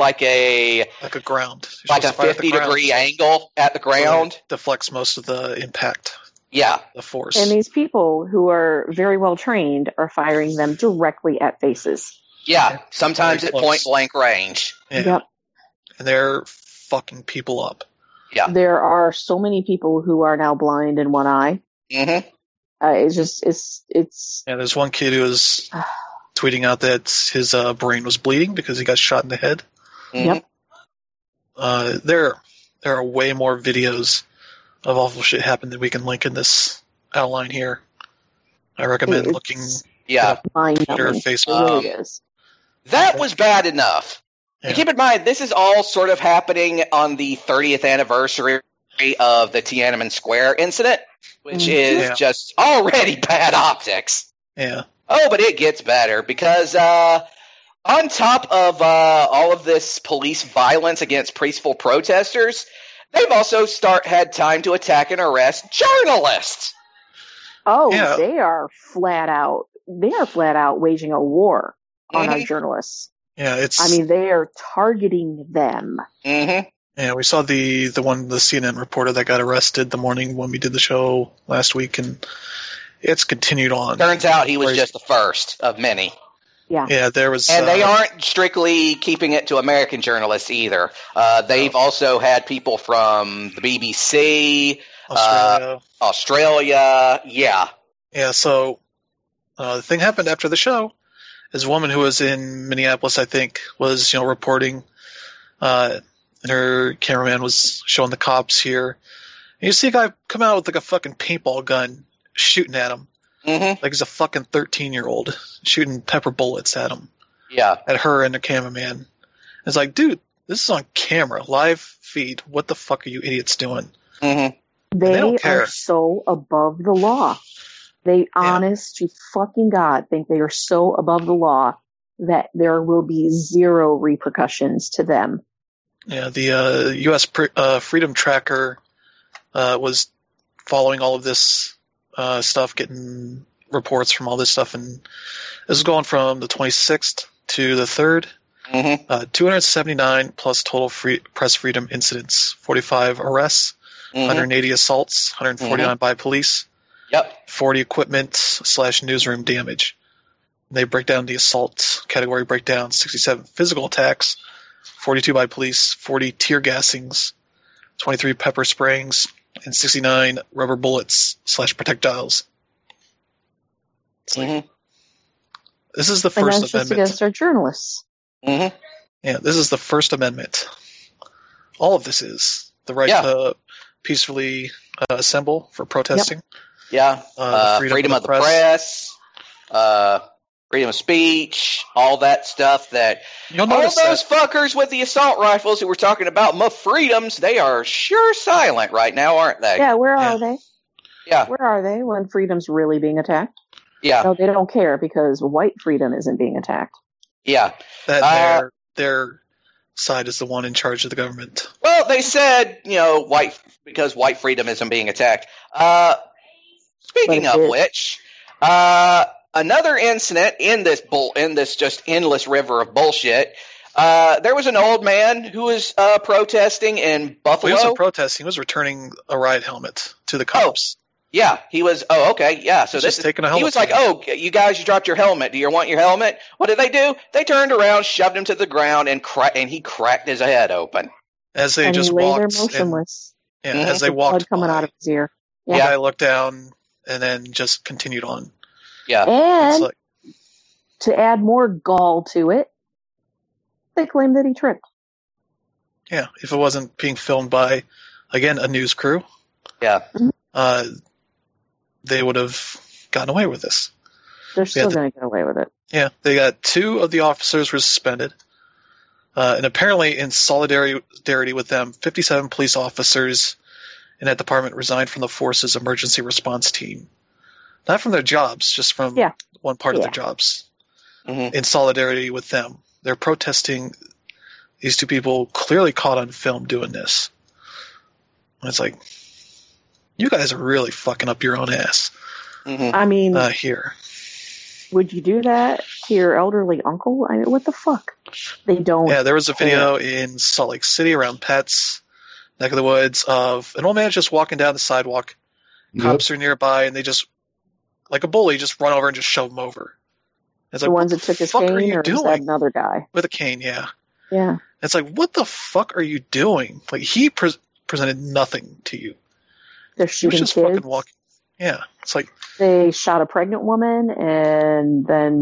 ground. Like a 50-degree angle at the ground. So it deflects most of the impact. Yeah. The force. And these people who are very well trained are firing them directly at faces. Yeah, sometimes at point blank range. Yeah. Yep. And they're fucking people up. Yeah. There are so many people who are now blind in one eye. Mm-hmm. It's. Yeah, there's one kid who was tweeting out that his brain was bleeding because he got shot in the head. Mm-hmm. Yep. There are way more videos of awful shit happened that we can link in this outline here. I recommend looking at Twitter, Facebook. That was bad enough. Yeah. And keep in mind, this is all sort of happening on the 30th anniversary of the Tiananmen Square incident, which is just already bad optics. Yeah. Oh, but it gets better because on top of all of this police violence against peaceful protesters, they've also had time to attack and arrest journalists. Oh, yeah. They are flat out waging a war on our journalists. Yeah, they are targeting them. Mm-hmm. Yeah, we saw the CNN reporter that got arrested the morning when we did the show last week, and it's continued on. Turns out he was just the first of many. Yeah. Yeah, there was. And they aren't strictly keeping it to American journalists either. They've also had people from the BBC, Australia. Yeah. Yeah, so the thing happened after the show is a woman who was in Minneapolis, I think, was reporting, and her cameraman was showing the cops here. And you see a guy come out with like a fucking paintball gun shooting at him. Mm-hmm. Like he's a fucking 13-year-old shooting pepper bullets at him. Yeah. At her and the cameraman. It's like, dude, this is on camera, live feed. What the fuck are you idiots doing? Mm-hmm. They are so above the law. They, honest to fucking God, think they are so above the law that there will be zero repercussions to them. Yeah, the U.S. Freedom Tracker was following all of this stuff, getting reports from all this stuff, and this is going from the 26th to the 3rd. Mm-hmm. 279 plus total press freedom incidents, 45 arrests, 180 assaults, 149 by police. Yep. 40 equipment/newsroom damage. They break down the assault category breakdown: 67 physical attacks, 42 by police, 40 tear gassings, 23 pepper sprayings, and 69 rubber bullets/projectiles. Mm-hmm. This is the First Amendment. Just against our journalists. Mm-hmm. Yeah, this is the First Amendment. All of this is the right to peacefully assemble for protesting. Yep. Yeah, freedom of the press, freedom of speech, all that stuff. That all those fuckers with the assault rifles who were talking about my freedoms, they are sure silent right now, aren't they? Yeah, where are they? Yeah. Where are they when freedom's really being attacked? Yeah. No, they don't care because white freedom isn't being attacked. Yeah. That their side is the one in charge of the government. Well, they said, because white freedom isn't being attacked. Speaking of which, another incident in this just endless river of bullshit. There was an old man who was protesting in Buffalo. Well, he wasn't protesting; he was returning a riot helmet to the cops. Yeah, he was. Oh, okay, yeah. So this taking a helmet. He was like, "Oh, you guys, you dropped your helmet. Do you want your helmet?" What did they do? They turned around, shoved him to the ground, and he cracked his head open as they and just he lay walked. there motionless. As they walked, blood coming out of his ear. Yeah. Guy looked down and then just continued on. Yeah, and to add more gall to it, they claim that he tripped. Yeah, if it wasn't being filmed by, again, a news crew, they would have gotten away with this. They're still going to get away with it. Yeah, they got 2 of the officers were suspended. And apparently, in solidarity with them, 57 police officers in that department resigned from the force's emergency response team. Not from their jobs, just from one part of their jobs. Mm-hmm. In solidarity with them. They're protesting these 2 people clearly caught on film doing this. And it's like, you guys are really fucking up your own ass. Mm-hmm. I mean, here. Would you do that to your elderly uncle? I mean, what the fuck? They don't. Yeah, there was a video in Salt Lake City around Pets, neck of the woods, of an old man just walking down the sidewalk. Cops are nearby, and they just, like a bully, just run over and just shove him over. It's the like, ones that took his cane, or is that another guy? With a cane, yeah. Yeah. It's like, what the fuck are you doing? Like, he presented nothing to you. They're shooting just kids. Fucking walking. Yeah, it's like they shot a pregnant woman and then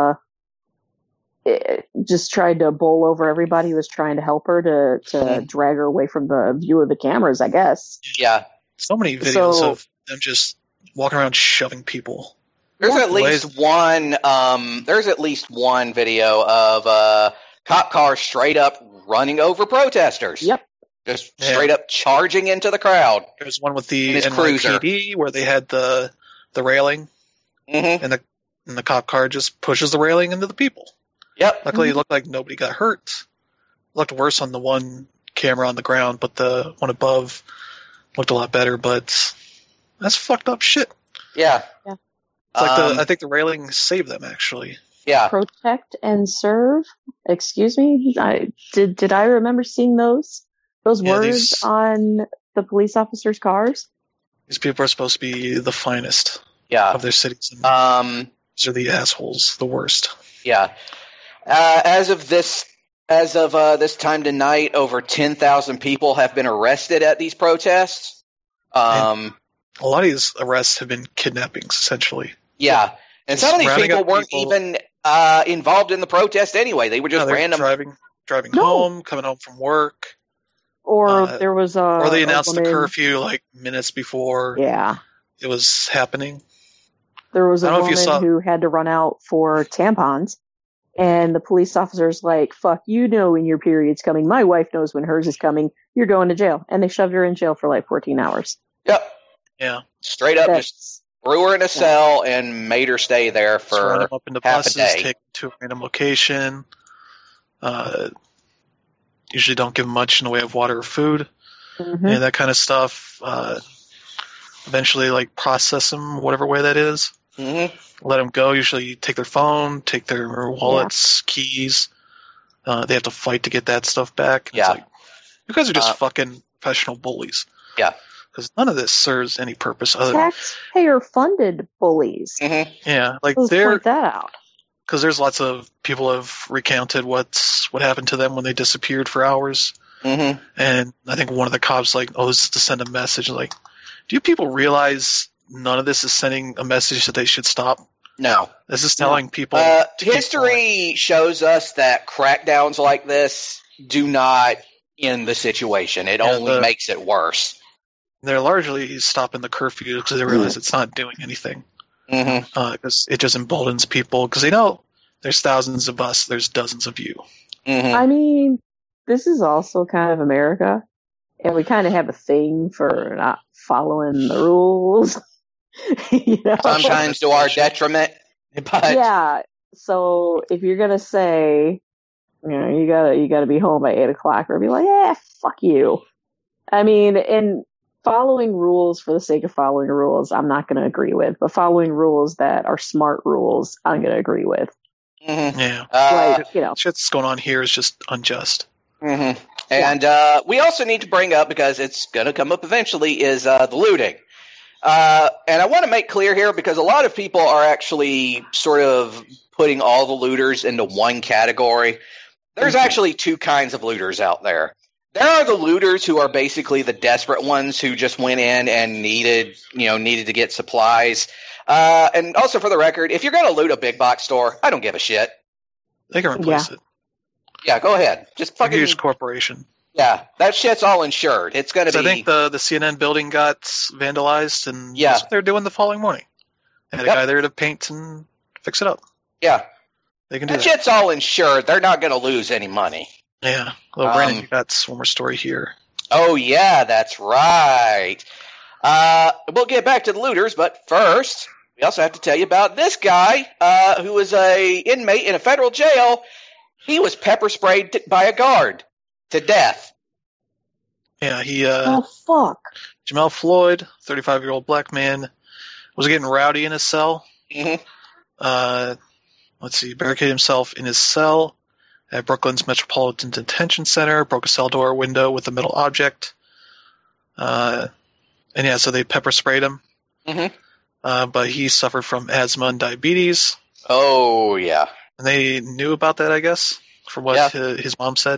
just tried to bowl over everybody who was trying to help her to drag her away from the view of the cameras, I guess. Yeah. So many videos of them just walking around shoving people. There's at least one. There's at least one video of cop cars straight up running over protesters. Yep. Just straight up charging into the crowd. There's one with the NYPD where they had the railing, and the cop car just pushes the railing into the people. Yep. Luckily, it looked like nobody got hurt. It looked worse on the one camera on the ground, but the one above looked a lot better. But that's fucked up shit. Yeah. Yeah. It's like I think the railing saved them, actually. Yeah. Protect and serve. Excuse me. Did I remember seeing those words on the police officers' cars? These people are supposed to be the finest of their cities. These are the assholes, the worst. Yeah. As of this time tonight, over 10,000 people have been arrested at these protests. A lot of these arrests have been kidnappings, essentially. Yeah. And some of these people weren't even involved in the protest anyway. They were just random. Driving home, coming home from work. Or there was or they announced the curfew like minutes before it was happening. There was a woman who had to run out for tampons, and the police officer's like, fuck, you know when your period's coming. My wife knows when hers is coming. You're going to jail. And they shoved her in jail for like 14 hours. Yep. Yeah. Straight up just threw her in a cell and made her stay there for up into half buses, a day. Take to a random location. Usually don't give them much in the way of water or food, and that kind of stuff. Eventually, like, process them, whatever way that is. Mm-hmm. Let them go. Usually take their phone, take their wallets, keys. They have to fight to get that stuff back. And it's like, you guys are just fucking professional bullies. Yeah. Because none of this serves any purpose other taxpayer-funded bullies. Mm-hmm. Yeah, like Let's point that out. Because there's lots of people have recounted what happened to them when they disappeared for hours. Mm-hmm. And I think one of the cops like, this is to send a message. Like, do you people realize none of this is sending a message that they should stop? No. This is telling people. History shows us that crackdowns like this do not end the situation. It only makes it worse. They're largely stopping the curfew because they realize it's not doing anything. Because it just emboldens people because they know there's thousands of us, there's dozens of you. I mean, this is also kind of America, and we kind of have a thing for not following the rules. Sometimes to our detriment. But yeah. So if you're gonna say, you gotta be home by 8 o'clock, or be like, fuck you. I mean, and following rules for the sake of following rules, I'm not gonna agree with. But following rules that are smart rules, I'm gonna agree with. Mm-hmm. Yeah. Shit that's going on here is just unjust. Mm-hmm. And we also need to bring up, because it's going to come up eventually, is the looting. And I want to make clear here, because a lot of people are actually sort of putting all the looters into one category. There's actually two kinds of looters out there. There are the looters who are basically the desperate ones who just went in and needed to get supplies. And also, for the record, if you're going to loot a big box store, I don't give a shit. They can replace it. Yeah, go ahead. Just fucking huge corporation. Yeah, that shit's all insured. It's going to be. I think the CNN building got vandalized, and that's what they're doing the following morning. They had a guy there to paint and fix it up. Yeah, they can do that. Shit's all insured. They're not going to lose any money. Yeah. Well, Brandon, you got one more story here. Oh yeah, that's right. We'll get back to the looters, but first, we also have to tell you about this guy who was a inmate in a federal jail. He was pepper sprayed by a guard to death. Yeah, he. Oh fuck! Jamel Floyd, 35-year-old black man, was getting rowdy in his cell. Mm-hmm. Let's see, barricaded himself in his cell at Brooklyn's Metropolitan Detention Center, broke a cell door window with a metal object. So they pepper sprayed him. Mm-hmm. But he suffered from asthma and diabetes. Oh, yeah. And they knew about that, I guess, from what his mom said.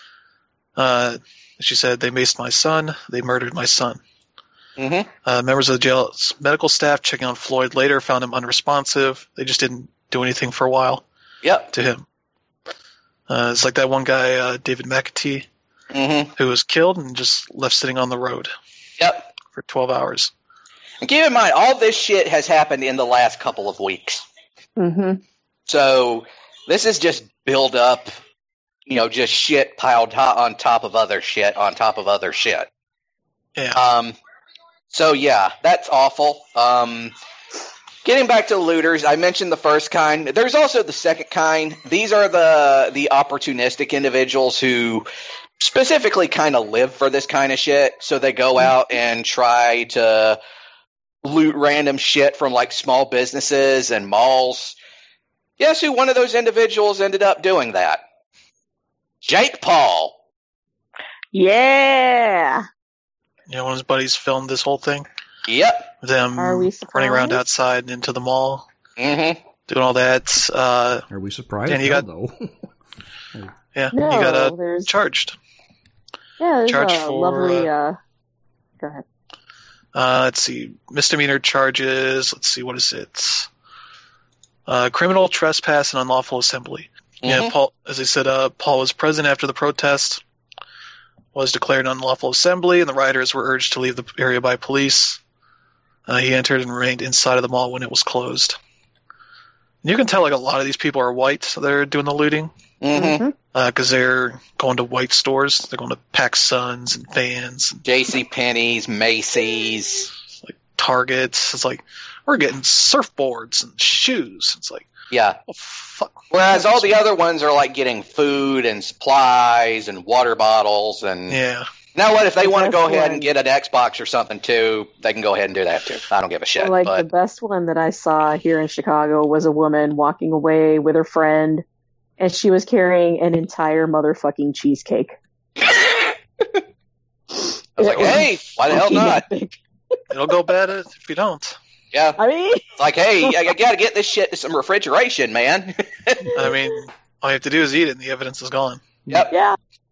She said, "They maced my son. They murdered my son." Mm-hmm. Members of the jail's medical staff checking on Floyd later found him unresponsive. They just didn't do anything for a while to him. It's like that one guy, David McAtee, who was killed and just left sitting on the road for 12 hours. And keep in mind, all this shit has happened in the last couple of weeks. Mm-hmm. So this is just build up, just shit piled on top of other shit on top of other shit. Yeah. So yeah, that's awful. Getting back to the looters, I mentioned the first kind. There's also the second kind. These are the opportunistic individuals who specifically kind of live for this kind of shit. So they go out and try to loot random shit from like small businesses and malls. Guess who one of those individuals ended up doing that? Jake Paul. Yeah. One of his buddies filmed this whole thing. Yep. Them running around outside and into the mall. Mm-hmm. Doing all that. Are we surprised? And he got, though. he got charged. Yeah, there's charged a for, lovely... go ahead. Let's see. Misdemeanor charges. Let's see. What is it? Criminal trespass and unlawful assembly. Mm-hmm. Yeah, Paul, as I said, Paul was present after the protest, was declared unlawful assembly, and the rioters were urged to leave the area by police. He entered and remained inside of the mall when it was closed. And you can tell, a lot of these people are white that are doing the looting. Mm-hmm. Because they're going to white stores. They're going to PacSuns and Vans. JCPenney's, Macy's. Like Targets. It's like, we're getting surfboards and shoes. It's like, yeah. Oh, fuck. Whereas all the other ones are like getting food and supplies and water bottles and. Yeah. Now what if they want to go ahead and get an Xbox or something too? They can go ahead and do that too. I don't give a shit. The best one that I saw here in Chicago was a woman walking away with her friend, and she was carrying an entire motherfucking cheesecake. I was like, hey, why the hell not? Epic. It'll go bad if you don't. Yeah. I mean, it's like, hey, I got to get this shit to some refrigeration, man. I mean, all you have to do is eat it, and the evidence is gone. Yep. Yeah.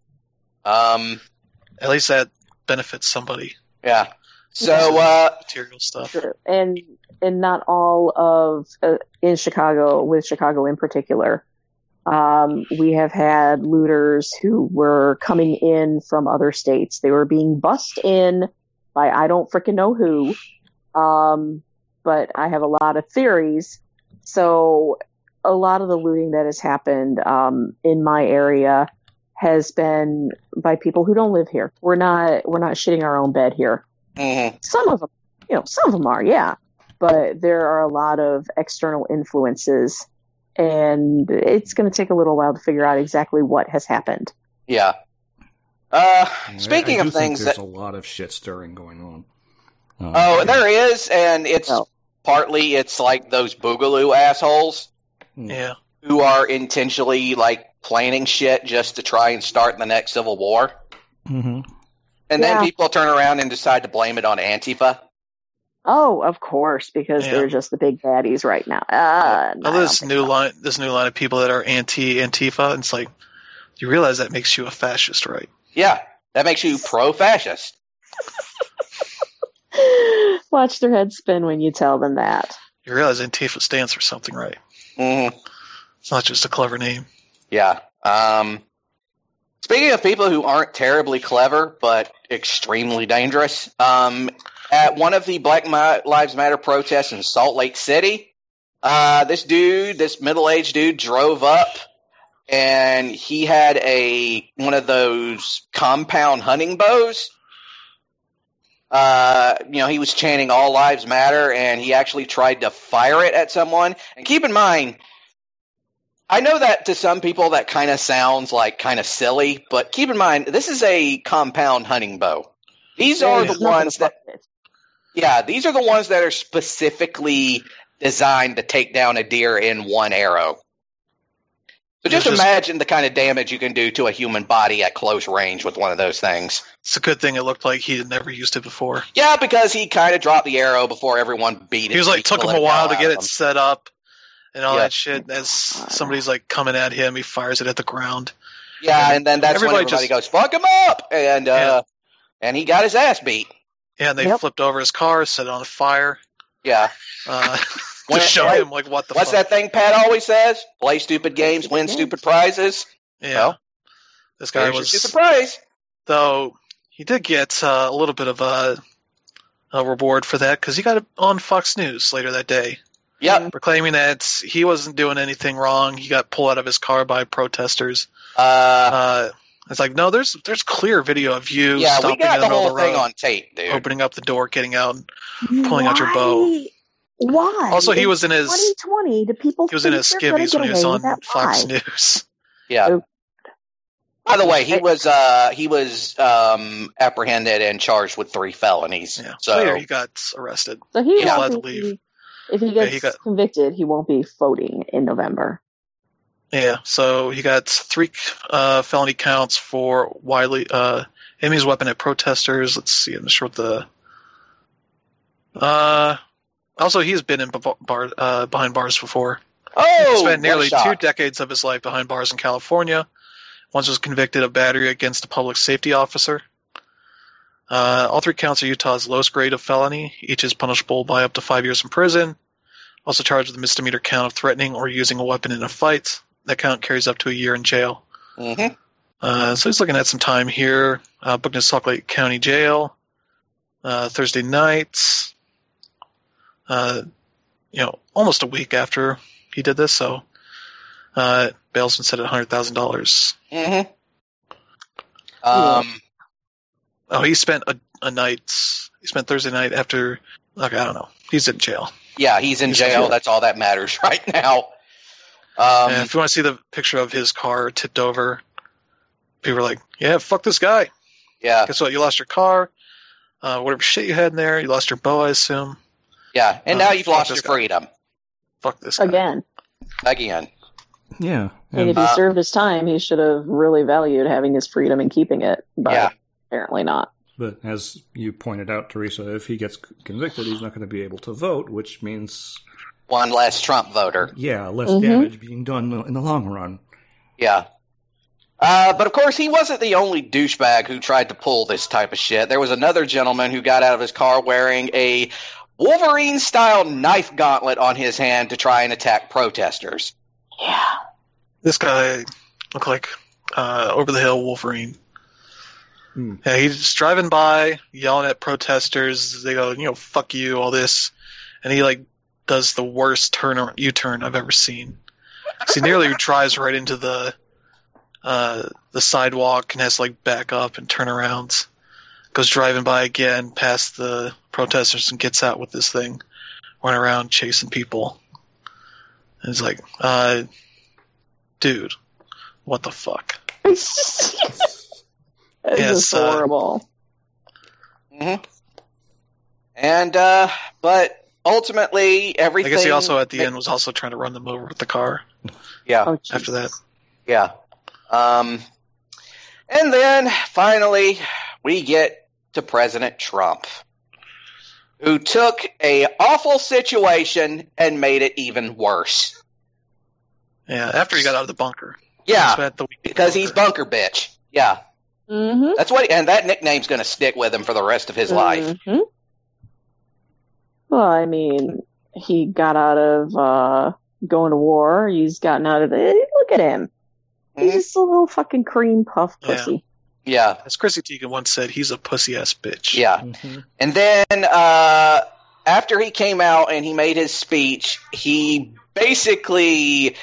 At least that benefits somebody. Yeah. So, material stuff. Sure. And not all of in Chicago, with Chicago in particular, we have had looters who were coming in from other states. They were being bussed in by I don't frickin' know who. But I have a lot of theories. So a lot of the looting that has happened in my area has been by people who don't live here. We're not shitting our own bed here. Mm-hmm. Some of them are, yeah. but there are a lot of external influences, and it's going to take a little while to figure out exactly what has happened. Yeah. Speaking I of things, there's a lot of shit stirring going on. There is, and it's partly it's like those Boogaloo assholes, who are intentionally like planning shit just to try and start the next civil war, and then people turn around and decide to blame it on Antifa. Oh, of course, because they're just the big baddies right now. This new line of people that are anti-Antifa, and it's like, you realize that makes you a fascist, right? Yeah, that makes you pro-fascist. Watch their heads spin when you tell them that. You realize Antifa stands for something, right? Mm-hmm. It's not just a clever name. Yeah. Speaking of people who aren't terribly clever, but extremely dangerous, at one of the Black Lives Matter protests in Salt Lake City, this middle-aged dude drove up, and he had one of those compound hunting bows. He was chanting "All Lives Matter," and he actually tried to fire it at someone. And keep in mind, I know that to some people that kind of sounds like kind of silly, but keep in mind, this is a compound hunting bow. These are the ones that, these are the ones that are specifically designed to take down a deer in one arrow. So just imagine the kind of damage you can do to a human body at close range with one of those things. It's a good thing it looked like he had never used it before. Yeah, because he kind of dropped the arrow before everyone beat it. He was like, took him a while to get it set up and all that shit. As somebody's like coming at him, he fires it at the ground. Yeah, and then that's when everybody goes, "Fuck him up!" And he got his ass beat. Yeah, and they flipped over his car, set it on fire. Yeah. Just show him like what the What's that thing Pat always says? Play stupid games, win stupid prizes. Yeah. Well, this guy was stupid prize. Though he did get a little bit of a reward for that because he got it on Fox News later that day. Yep. Proclaiming that he wasn't doing anything wrong. He got pulled out of his car by protesters. It's like, no, there's clear video of you stopping we got in the middle of the road, thing on tape, dude. opening up the door, getting out, and pulling out your bow. Why? Also, he was in his 2020. Do people? He was in his skivvies when he was on Fox News. Yeah. By the way, he was apprehended and charged with 3 felonies. Yeah. So later he got arrested. So he allowed to leave. If he gets convicted, he won't be voting in November. Yeah. So he got 3 felony counts for widely aiming his weapon at protesters. Let's see. I'm sure what the. Also, he's been in behind bars before. Oh, he spent nearly 2 decades of his life behind bars in California. Once was convicted of battery against a public safety officer. All 3 counts are Utah's lowest grade of felony. Each is punishable by up to 5 years in prison. Also charged with a misdemeanor count of threatening or using a weapon in a fight. That count carries up to a year in jail. Mm-hmm. So he's looking at some time here. Booked in Salt Lake County Jail Thursday night. Almost a week after he did this, so bail's been set at $100,000. Mm-hmm. He spent a night. He spent Thursday night after. I don't know. He's in jail. Yeah, he's in jail. That's all that matters right now. And if you want to see the picture of his car tipped over, people are like, "Yeah, fuck this guy." Yeah. Guess what? You lost your car. Whatever shit you had in there. You lost your bow, I assume. Yeah, and now you've lost your freedom. Fuck this guy. Again. Yeah. And if he served his time, he should have really valued having his freedom and keeping it. But apparently not. But as you pointed out, Teresa, if he gets convicted, he's not going to be able to vote, which means... one less Trump voter. Yeah, less damage being done in the long run. Yeah. But of course, he wasn't the only douchebag who tried to pull this type of shit. There was another gentleman who got out of his car wearing a Wolverine-style knife gauntlet on his hand to try and attack protesters. Yeah. This guy looked like over-the-hill Wolverine. Yeah, he's just driving by, yelling at protesters. They go, fuck you, all this. And he, does the worst U-turn I've ever seen. He nearly drives right into the sidewalk and has to, back up and turn around. Goes driving by again past the protesters and gets out with this thing. went around chasing people. And it's like, dude, what the fuck? It's just horrible. Mm-hmm. And, but ultimately, everything... I guess he also, at the end, was also trying to run them over with the car. Yeah. After that. Yeah. And then, finally, we get to President Trump, who took a awful situation and made it even worse. Yeah, after he got out of the bunker. Yeah, because he's bunker bitch. Yeah. Mm-hmm. That's what, and that nickname's going to stick with him for the rest of his life. Well, I mean, he got out of going to war. He's gotten out of it. Look at him. He's just a little fucking cream puff pussy. Yeah. As Chrissy Teigen once said, he's a pussy-ass bitch. Yeah. And then after he came out and he made his speech, he basically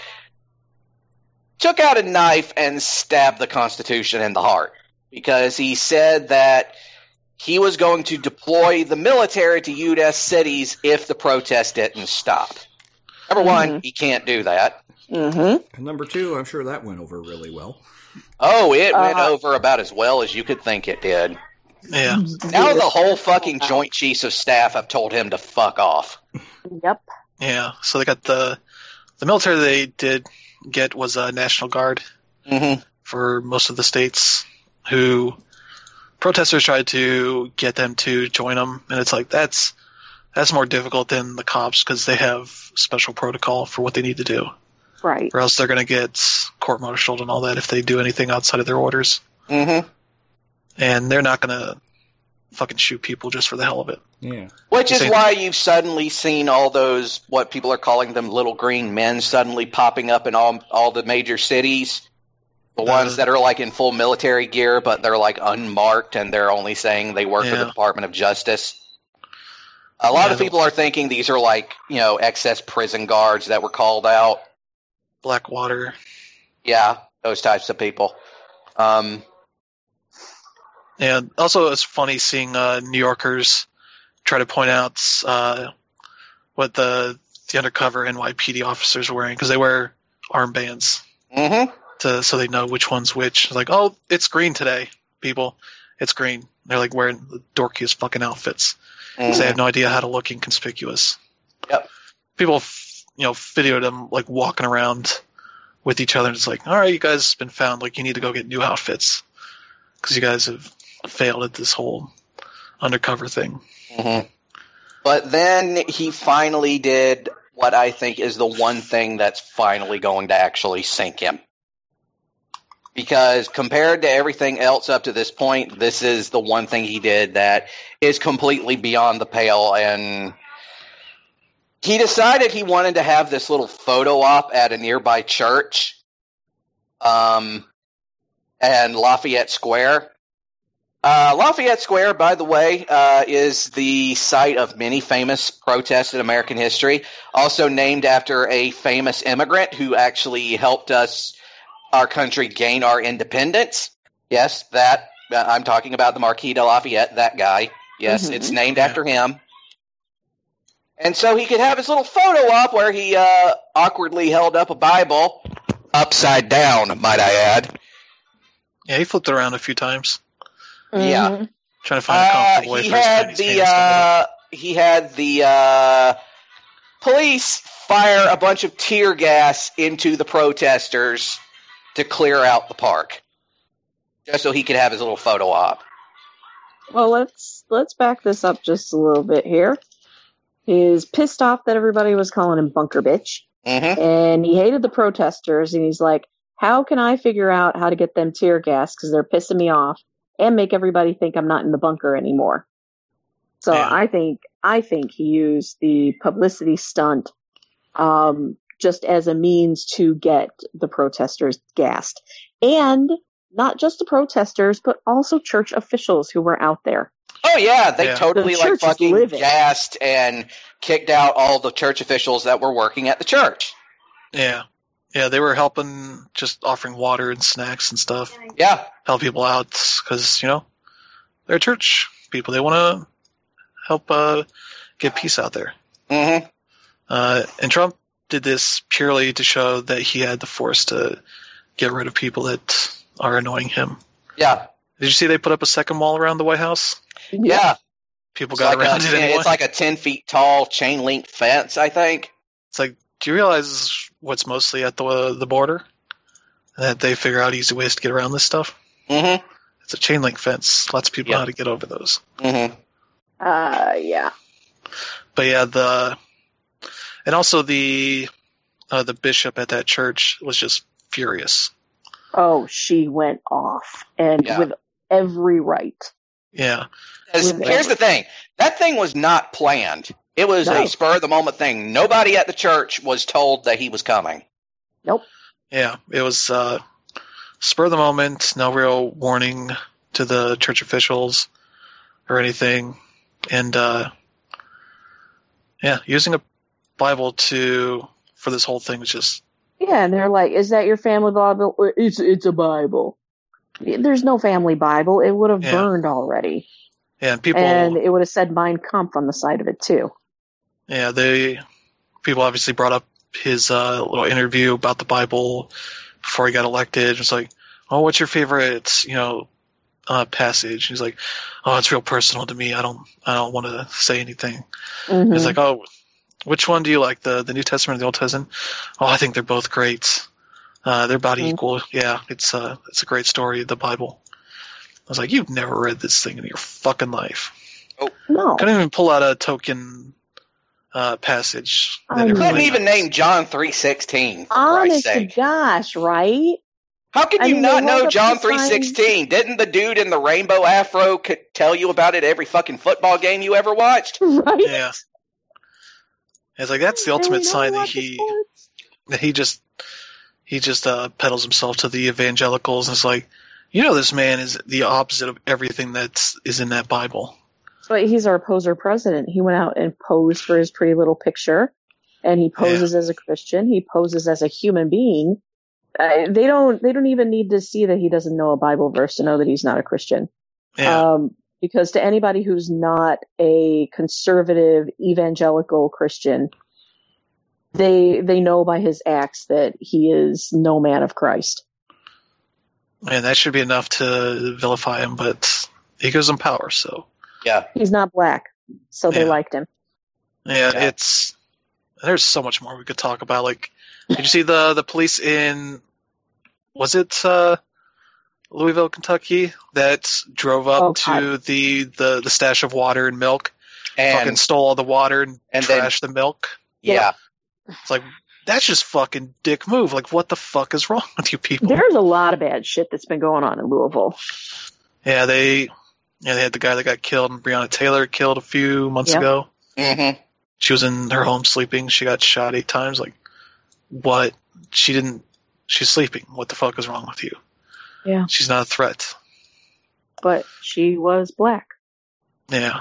took out a knife and stabbed the Constitution in the heart, because he said that he was going to deploy the military to U.S. cities if the protest didn't stop. Number one, he can't do that. And number two, I'm sure that went over really well. Oh, it went over about as well as you could think it did. Yeah. Now the whole fucking Joint Chiefs of Staff have told him to fuck off. Yep. Yeah, so they got the military they did get was a National Guard for most of the states, who protesters tried to get them to join them, and it's like that's more difficult than the cops because they have special protocol for what they need to do. Right. Or else they're going to get court-martialed and all that if they do anything outside of their orders. Mm-hmm. And they're not going to fucking shoot people just for the hell of it. Yeah. Which is why you've suddenly seen all those, what people are calling them, little green men suddenly popping up in all the major cities. The ones that are like in full military gear, but they're like unmarked and they're only saying they work for the Department of Justice. A lot of people are thinking these are like, excess prison guards that were called out. Blackwater. Yeah, those types of people. And also it's funny seeing New Yorkers try to point out what the undercover NYPD officers are wearing, because they wear armbands so they know which one's which. Like, oh, it's green today, people. It's green. They're like wearing the dorkiest fucking outfits because they have no idea how to look inconspicuous. Yep. People, videoed them like walking around with each other, and it's like, all right, you guys have been found. Like, you need to go get new outfits because you guys have failed at this whole undercover thing. But then he finally did what I think is the one thing that's finally going to actually sink him. Because compared to everything else up to this point, this is the one thing he did that is completely beyond the pale. And he decided he wanted to have this little photo op at a nearby church, and Lafayette Square. Lafayette Square, by the way, is the site of many famous protests in American history, also named after a famous immigrant who actually helped our country gain our independence. Yes, that I'm talking about the Marquis de Lafayette, that guy. Yes, it's named after him. And so he could have his little photo op where he awkwardly held up a Bible, upside down, might I add. Yeah, he flipped it around a few times. Yeah. Trying to find a comfortable way for his hands to hold it. He had the police fire a bunch of tear gas into the protesters to clear out the park, just so he could have his little photo op. Well, let's back this up just a little bit here. He's pissed off that everybody was calling him bunker bitch, and he hated the protesters, and he's like, how can I figure out how to get them tear gas because they're pissing me off and make everybody think I'm not in the bunker anymore? So I think he used the publicity stunt just as a means to get the protesters gassed. And not just the protesters, but also church officials who were out there. Oh, yeah, they totally the fucking gassed and kicked out all the church officials that were working at the church. Yeah. Yeah, they were helping, just offering water and snacks and stuff. Yeah. Help people out because, they're church people. They want to help get peace out there. Mm-hmm. And Trump did this purely to show that he had the force to get rid of people that are annoying him. Yeah. Did you see they put up a second wall around the White House? Yeah. People got around it anyway. It's like a 10 feet tall chain link fence, I think. It's like, do you realize what's mostly at the border? That they figure out easy ways to get around this stuff? Mm-hmm. It's a chain link fence. Lots of people know how to get over those. Mm-hmm. Yeah. But yeah, and also the bishop at that church was just furious. Oh, she went off, and with every right. Yeah. Here's the thing. That thing was not planned. It was a spur-of-the-moment thing. Nobody at the church was told that he was coming. Nope. Yeah, it was spur of the moment, no real warning to the church officials or anything. And, using a Bible for this whole thing was just... Yeah, and they're like, is that your family Bible? It's a Bible. There's no family Bible. It would have burned already. Yeah, and it would have said Mein Kampf on the side of it, too. Yeah, people obviously brought up his little interview about the Bible before he got elected. It's like, oh, what's your favorite, passage? He's like, oh, it's real personal to me. I don't want to say anything. Mm-hmm. He's like, oh, which one do you like, the New Testament or the Old Testament? Oh, I think they're both great. They're about equal. Yeah, it's a great story, the Bible. I was like, you've never read this thing in your fucking life. Oh no! Couldn't even pull out a token passage. Couldn't even name John 3:16. Honest to gosh, right? How can you not know John 3:16? Didn't the dude in the rainbow afro tell you about it every fucking football game you ever watched? Right? Yeah. It's like that's the ultimate sign that he just peddles himself to the evangelicals, and it's like, this man is the opposite of everything that is in that Bible. But he's our poser president. He went out and posed for his pretty little picture, and he poses as a Christian. He poses as a human being. They don't even need to see that he doesn't know a Bible verse to know that he's not a Christian. Yeah. Because to anybody who's not a conservative evangelical Christian, they know by his acts that he is no man of Christ. And that should be enough to vilify him, but he gives him power, so. Yeah. He's not black, so they liked him. Yeah, there's so much more we could talk about. Like, did you see the police in, was it Louisville, Kentucky, that drove up to the stash of water and milk and fucking stole all the water and trashed the milk? Yeah. It's like, that's just fucking dick move. Like, what the fuck is wrong with you people? There's a lot of bad shit that's been going on in Louisville. Yeah, they had the guy that got killed, and Breonna Taylor killed a few months ago. Mm-hmm. She was in her home sleeping. She got shot 8 times. Like, what? She's sleeping. What the fuck is wrong with you? Yeah. She's not a threat. But she was black. Yeah.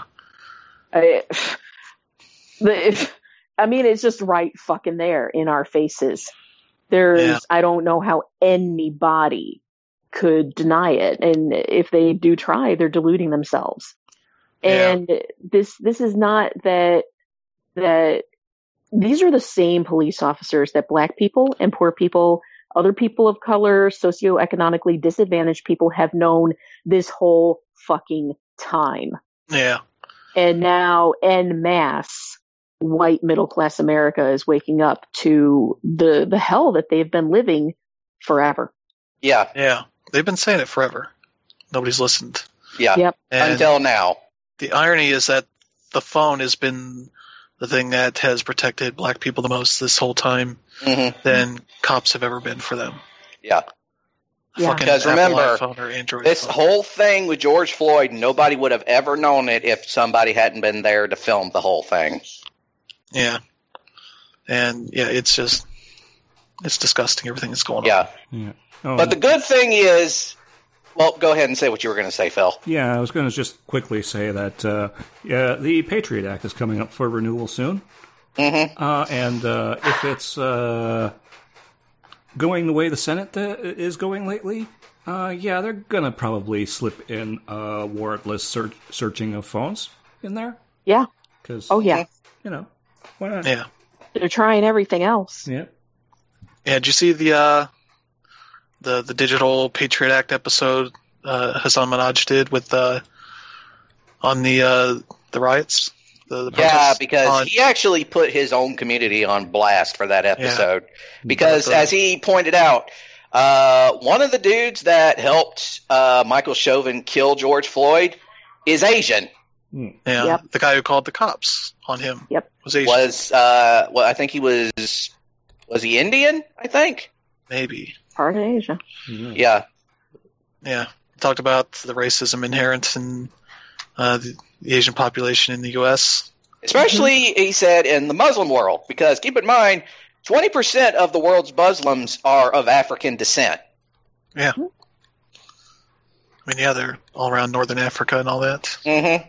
I mean, it's just right fucking there in our faces. I don't know how anybody could deny it. And if they do try, they're deluding themselves. Yeah. And this is not that these are the same police officers that black people and poor people, other people of color, socioeconomically disadvantaged people have known this whole fucking time. Yeah. And now, en masse, white middle-class America is waking up to the hell that they've been living forever. Yeah. Yeah. They've been saying it forever. Nobody's listened. Yeah. Yep. Until now. The irony is that the phone has been the thing that has protected black people the most this whole time than cops have ever been for them. Yeah. Because remember, this whole thing with George Floyd, nobody would have ever known it if somebody hadn't been there to film the whole thing. Yeah. And, it's disgusting, everything that's going on. Yeah. But the good thing is, well, go ahead and say what you were going to say, Phil. Yeah, I was going to just quickly say that the Patriot Act is coming up for renewal soon. Mm-hmm. And if it's going the way the Senate is going lately, they're going to probably slip in warrantless searching of phones in there. Yeah. Because, Why not? Yeah. They're trying everything else. Yeah. Yeah, did you see the Digital Patriot Act episode Hassan Minhaj did with on the riots? The Yeah, protests? because he actually put his own community on blast for that episode. Because, as he pointed out, one of the dudes that helped Michael Chauvin kill George Floyd is Asian. Yeah, Yep. the guy who called the cops on him was Asian. Well, I think he was he Indian, I think? Maybe. Part of Asia. Yeah. Yeah. Talked about the racism inherent in the Asian population in the U.S. Especially, he said, in the Muslim world, because keep in mind, 20% of the world's Muslims are of African descent. Yeah. I mean, yeah, they're all around Northern Africa and all that. Mm-hmm.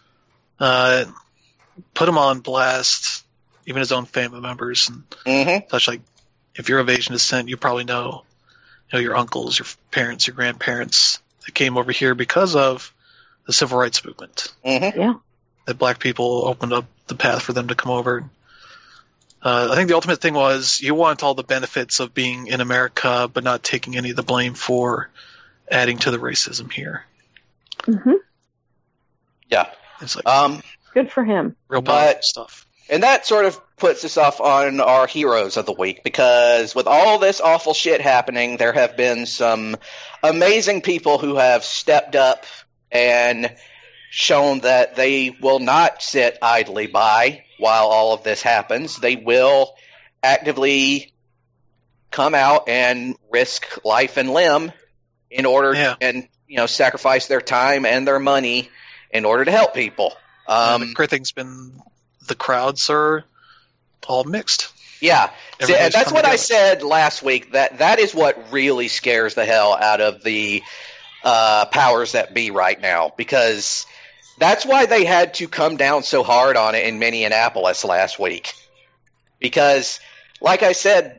Put him on blast, even his own family members and such. Like, if you're of Asian descent, you probably know your uncles, your parents, your grandparents that came over here because of the civil rights movement. Mm-hmm. Yeah. That black people opened up the path for them to come over. I think the ultimate thing was you want all the benefits of being in America, but not taking any of the blame for adding to the racism here. Mm-hmm. Yeah. It's like Good for him. real powerful stuff. And that sort of puts us off on our heroes of the week, because with all this awful shit happening, there have been some amazing people who have stepped up and shown that they will not sit idly by while all of this happens. They will actively come out and risk life and limb in order and sacrifice their time and their money in order to help people. The great thing's been the crowds are all mixed. Yeah. See, and that's what together. I said last week, that is what really scares the hell out of the powers that be right now, because that's why they had to come down so hard on it in Minneapolis last week. Because, like I said,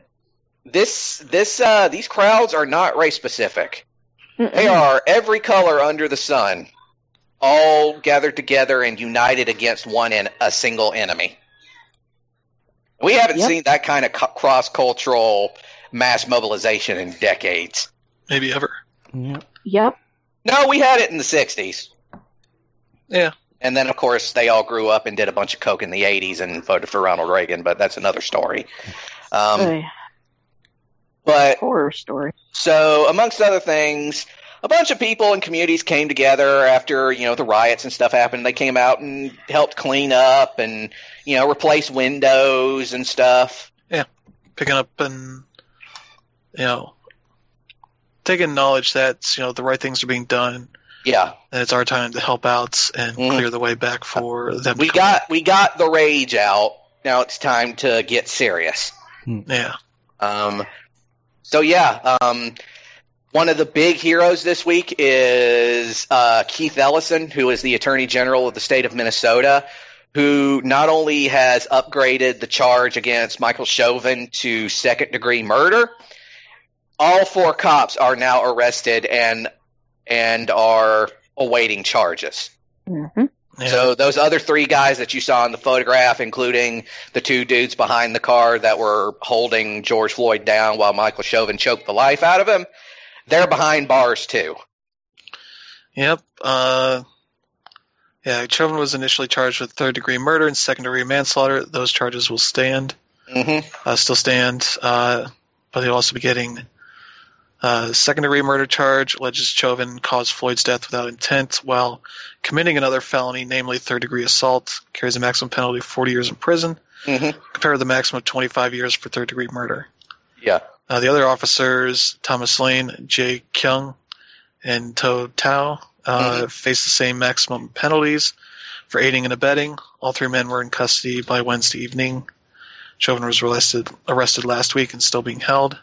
these crowds are not race specific. They are every color under the sun, all gathered together and united against a single enemy. We haven't seen that kind of cross-cultural mass mobilization in decades. Maybe ever. Yep. No, we had it in the 60s. Yeah. And then, of course, they all grew up and did a bunch of coke in the 80s and voted for Ronald Reagan, but that's another story. But horror story. So, amongst other things, a bunch of people and communities came together after, the riots and stuff happened. They came out and helped clean up and, replace windows and stuff. Yeah. Picking up and, taking knowledge that, the right things are being done. Yeah. And it's our time to help out and clear the way back for them. We got the rage out. Now it's time to get serious. Yeah. One of the big heroes this week is Keith Ellison, who is the Attorney General of the state of Minnesota, who not only has upgraded the charge against Michael Chauvin to second-degree murder, all 4 cops are now arrested and are awaiting charges. Mm-hmm. Yeah. So those other 3 guys that you saw in the photograph, including the 2 dudes behind the car that were holding George Floyd down while Michael Chauvin choked the life out of him, they're behind bars too. Yep. Chauvin was initially charged with third-degree murder and second-degree manslaughter. Those charges will stand. Still stand. But he'll also be getting second-degree murder charge. Alleges Chauvin caused Floyd's death without intent while committing another felony, namely third-degree assault. Carries a maximum penalty of 40 years in prison, compared to the maximum of 25 years for third-degree murder. Yeah. The other officers, Thomas Lane, Jay Kyung, and To Tao, face the same maximum penalties for aiding and abetting. All 3 men were in custody by Wednesday evening. Chauvin was arrested last week and still being held.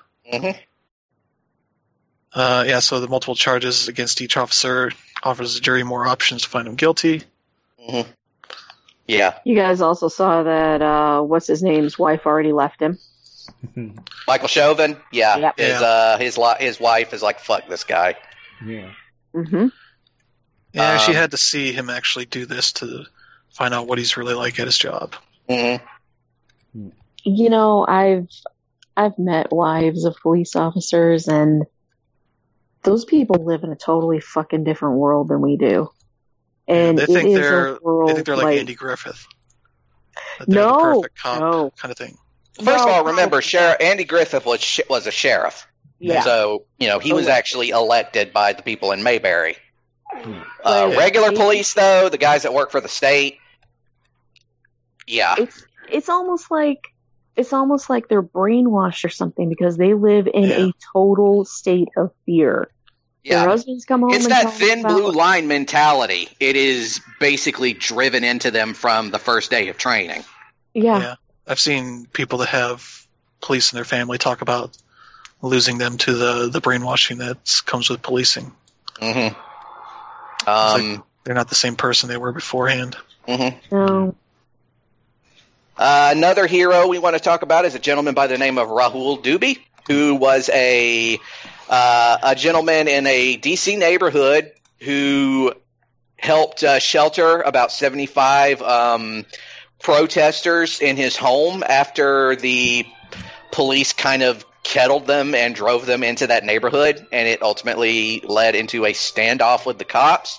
So the multiple charges against each officer offers the jury more options to find him guilty. Yeah. You guys also saw that what's his name's wife already left him. Michael Chauvin? Yeah. Yep. His wife is like, fuck this guy. Yeah. Mm-hmm. Yeah, she had to see him actually do this to find out what he's really like at his job. You know, I've met wives of police officers, and those people live in a totally fucking different world than we do. And they think it is they're a world like Andy Griffith. That they're no, the perfect cop kind of thing. First of all, remember, Andy Griffith was a sheriff. Yeah. So, he was actually elected by the people in Mayberry. Right. Regular police, though, the guys that work for the state, yeah. It's almost like they're brainwashed or something, because they live in a total state of fear. Yeah. Their husbands come home. It's and that tell thin them blue line mentality. It is basically driven into them from the first day of training. Yeah. I've seen people that have police in their family talk about losing them to the brainwashing that comes with policing. Mm-hmm. They're not the same person they were beforehand. Mm-hmm. No. Another hero we want to talk about is a gentleman by the name of Rahul Dubey, who was a gentleman in a D.C. neighborhood who helped shelter about 75 protesters in his home after the police kind of kettled them and drove them into that neighborhood, and it ultimately led into a standoff with the cops.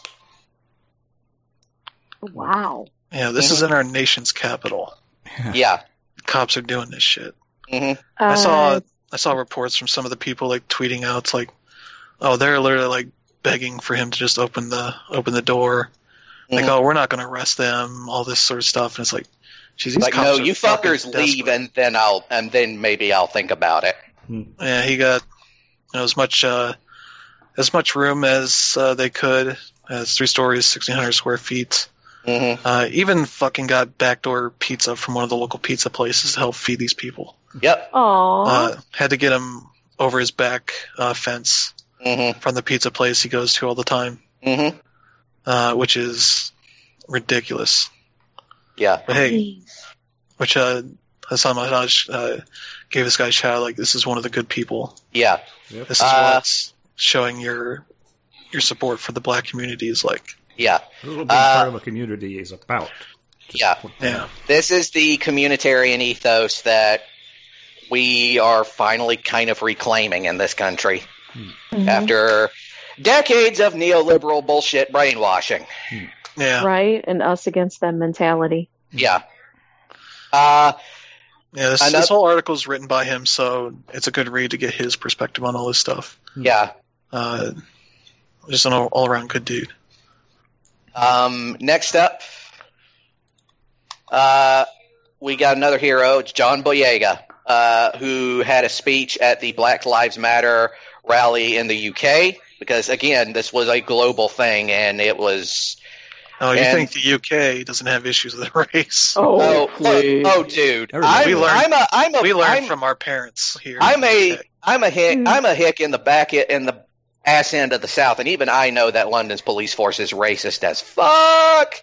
Wow. Yeah, this is in our nation's capital. Yeah. Cops are doing this shit. Mm-hmm. I saw reports from some of the people like tweeting out, it's like, oh, they're literally like begging for him to just open the door. Mm-hmm. Like, oh, we're not going to arrest them, all this sort of stuff. And it's like, geez, these like, cops no, are you fucking fuckers leave, desperate. and then maybe I'll think about it. Yeah, he got as much room as they could. It's 3 stories, 1,600 square feet. Mm-hmm. Even fucking got backdoor pizza from one of the local pizza places to help feed these people. Yep. Aww. Had to get him over his back fence Mm-hmm. from the pizza place he goes to all the time, which is ridiculous. Yeah. But hey, which Hassan Minhaj gave this guy a shout, like, this is one of the good people. Yeah. Yep. This is what's showing your support for the black community is like. Yeah. A little bit part of a community is about. Yeah. This is the communitarian ethos that we are finally kind of reclaiming in this country after decades of neoliberal bullshit brainwashing. Yeah. Right? And us against them mentality. Yeah. This whole article is written by him, so it's a good read to get his perspective on all this stuff. Yeah. Just an all-around good dude. Next up, we got another hero. It's John Boyega, who had a speech at the Black Lives Matter rally in the UK, because, again, this was a global thing, and it was... Oh, you think the UK doesn't have issues with race? Oh, dude! We learned from our parents here. I'm a hick in the the ass end of the South, and even I know that London's police force is racist as fuck.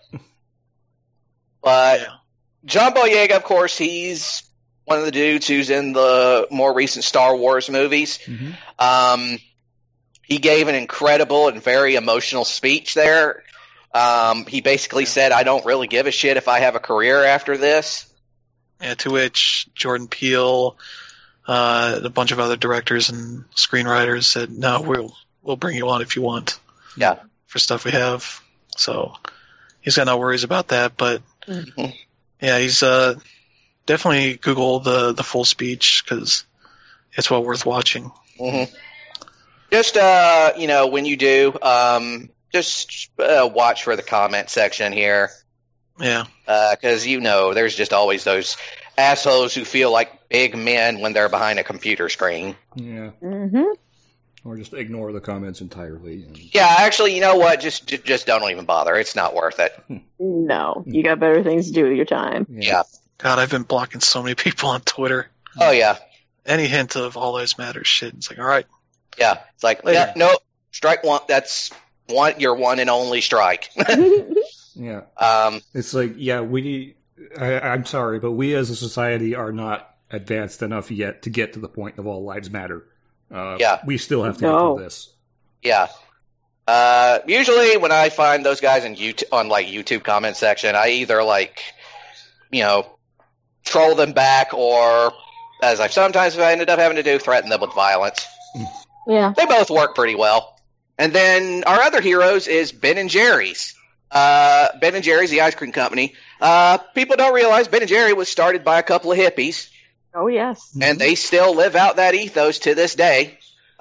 But John Boyega, of course, he's one of the dudes who's in the more recent Star Wars movies. Mm-hmm. He gave an incredible and very emotional speech there. He basically said, I don't really give a shit if I have a career after this. Yeah, to which Jordan Peele, a bunch of other directors and screenwriters said, no, we'll bring you on if you want. Yeah. For stuff we have. So he's got no worries about that, but yeah, he's definitely Google the full speech, because it's well worth watching. Mm-hmm. Just, when you do, just watch for the comment section here. Yeah. Because, there's just always those assholes who feel like big men when they're behind a computer screen. Yeah. Mm-hmm. Or just ignore the comments entirely. Yeah, actually, you know what? Just don't even bother. It's not worth it. No, you got better things to do with your time. Yeah. God, I've been blocking so many people on Twitter. Oh, yeah. Any hint of all lives matter shit, it's like, all right. Yeah. It's like, Later. no, strike one. That's your one and only strike. Yeah. It's like, I'm sorry, but we as a society are not advanced enough yet to get to the point of all lives matter. We still have to get through this. Yeah. Usually when I find those guys on YouTube comment section, I either troll them back, or, as I've sometimes ended up having to do, threaten them with violence. Yeah. They both work pretty well. And then our other heroes is Ben & Jerry's. Ben & Jerry's, the ice cream company. People don't realize Ben & Jerry was started by a couple of hippies. Oh, yes. And they still live out that ethos to this day.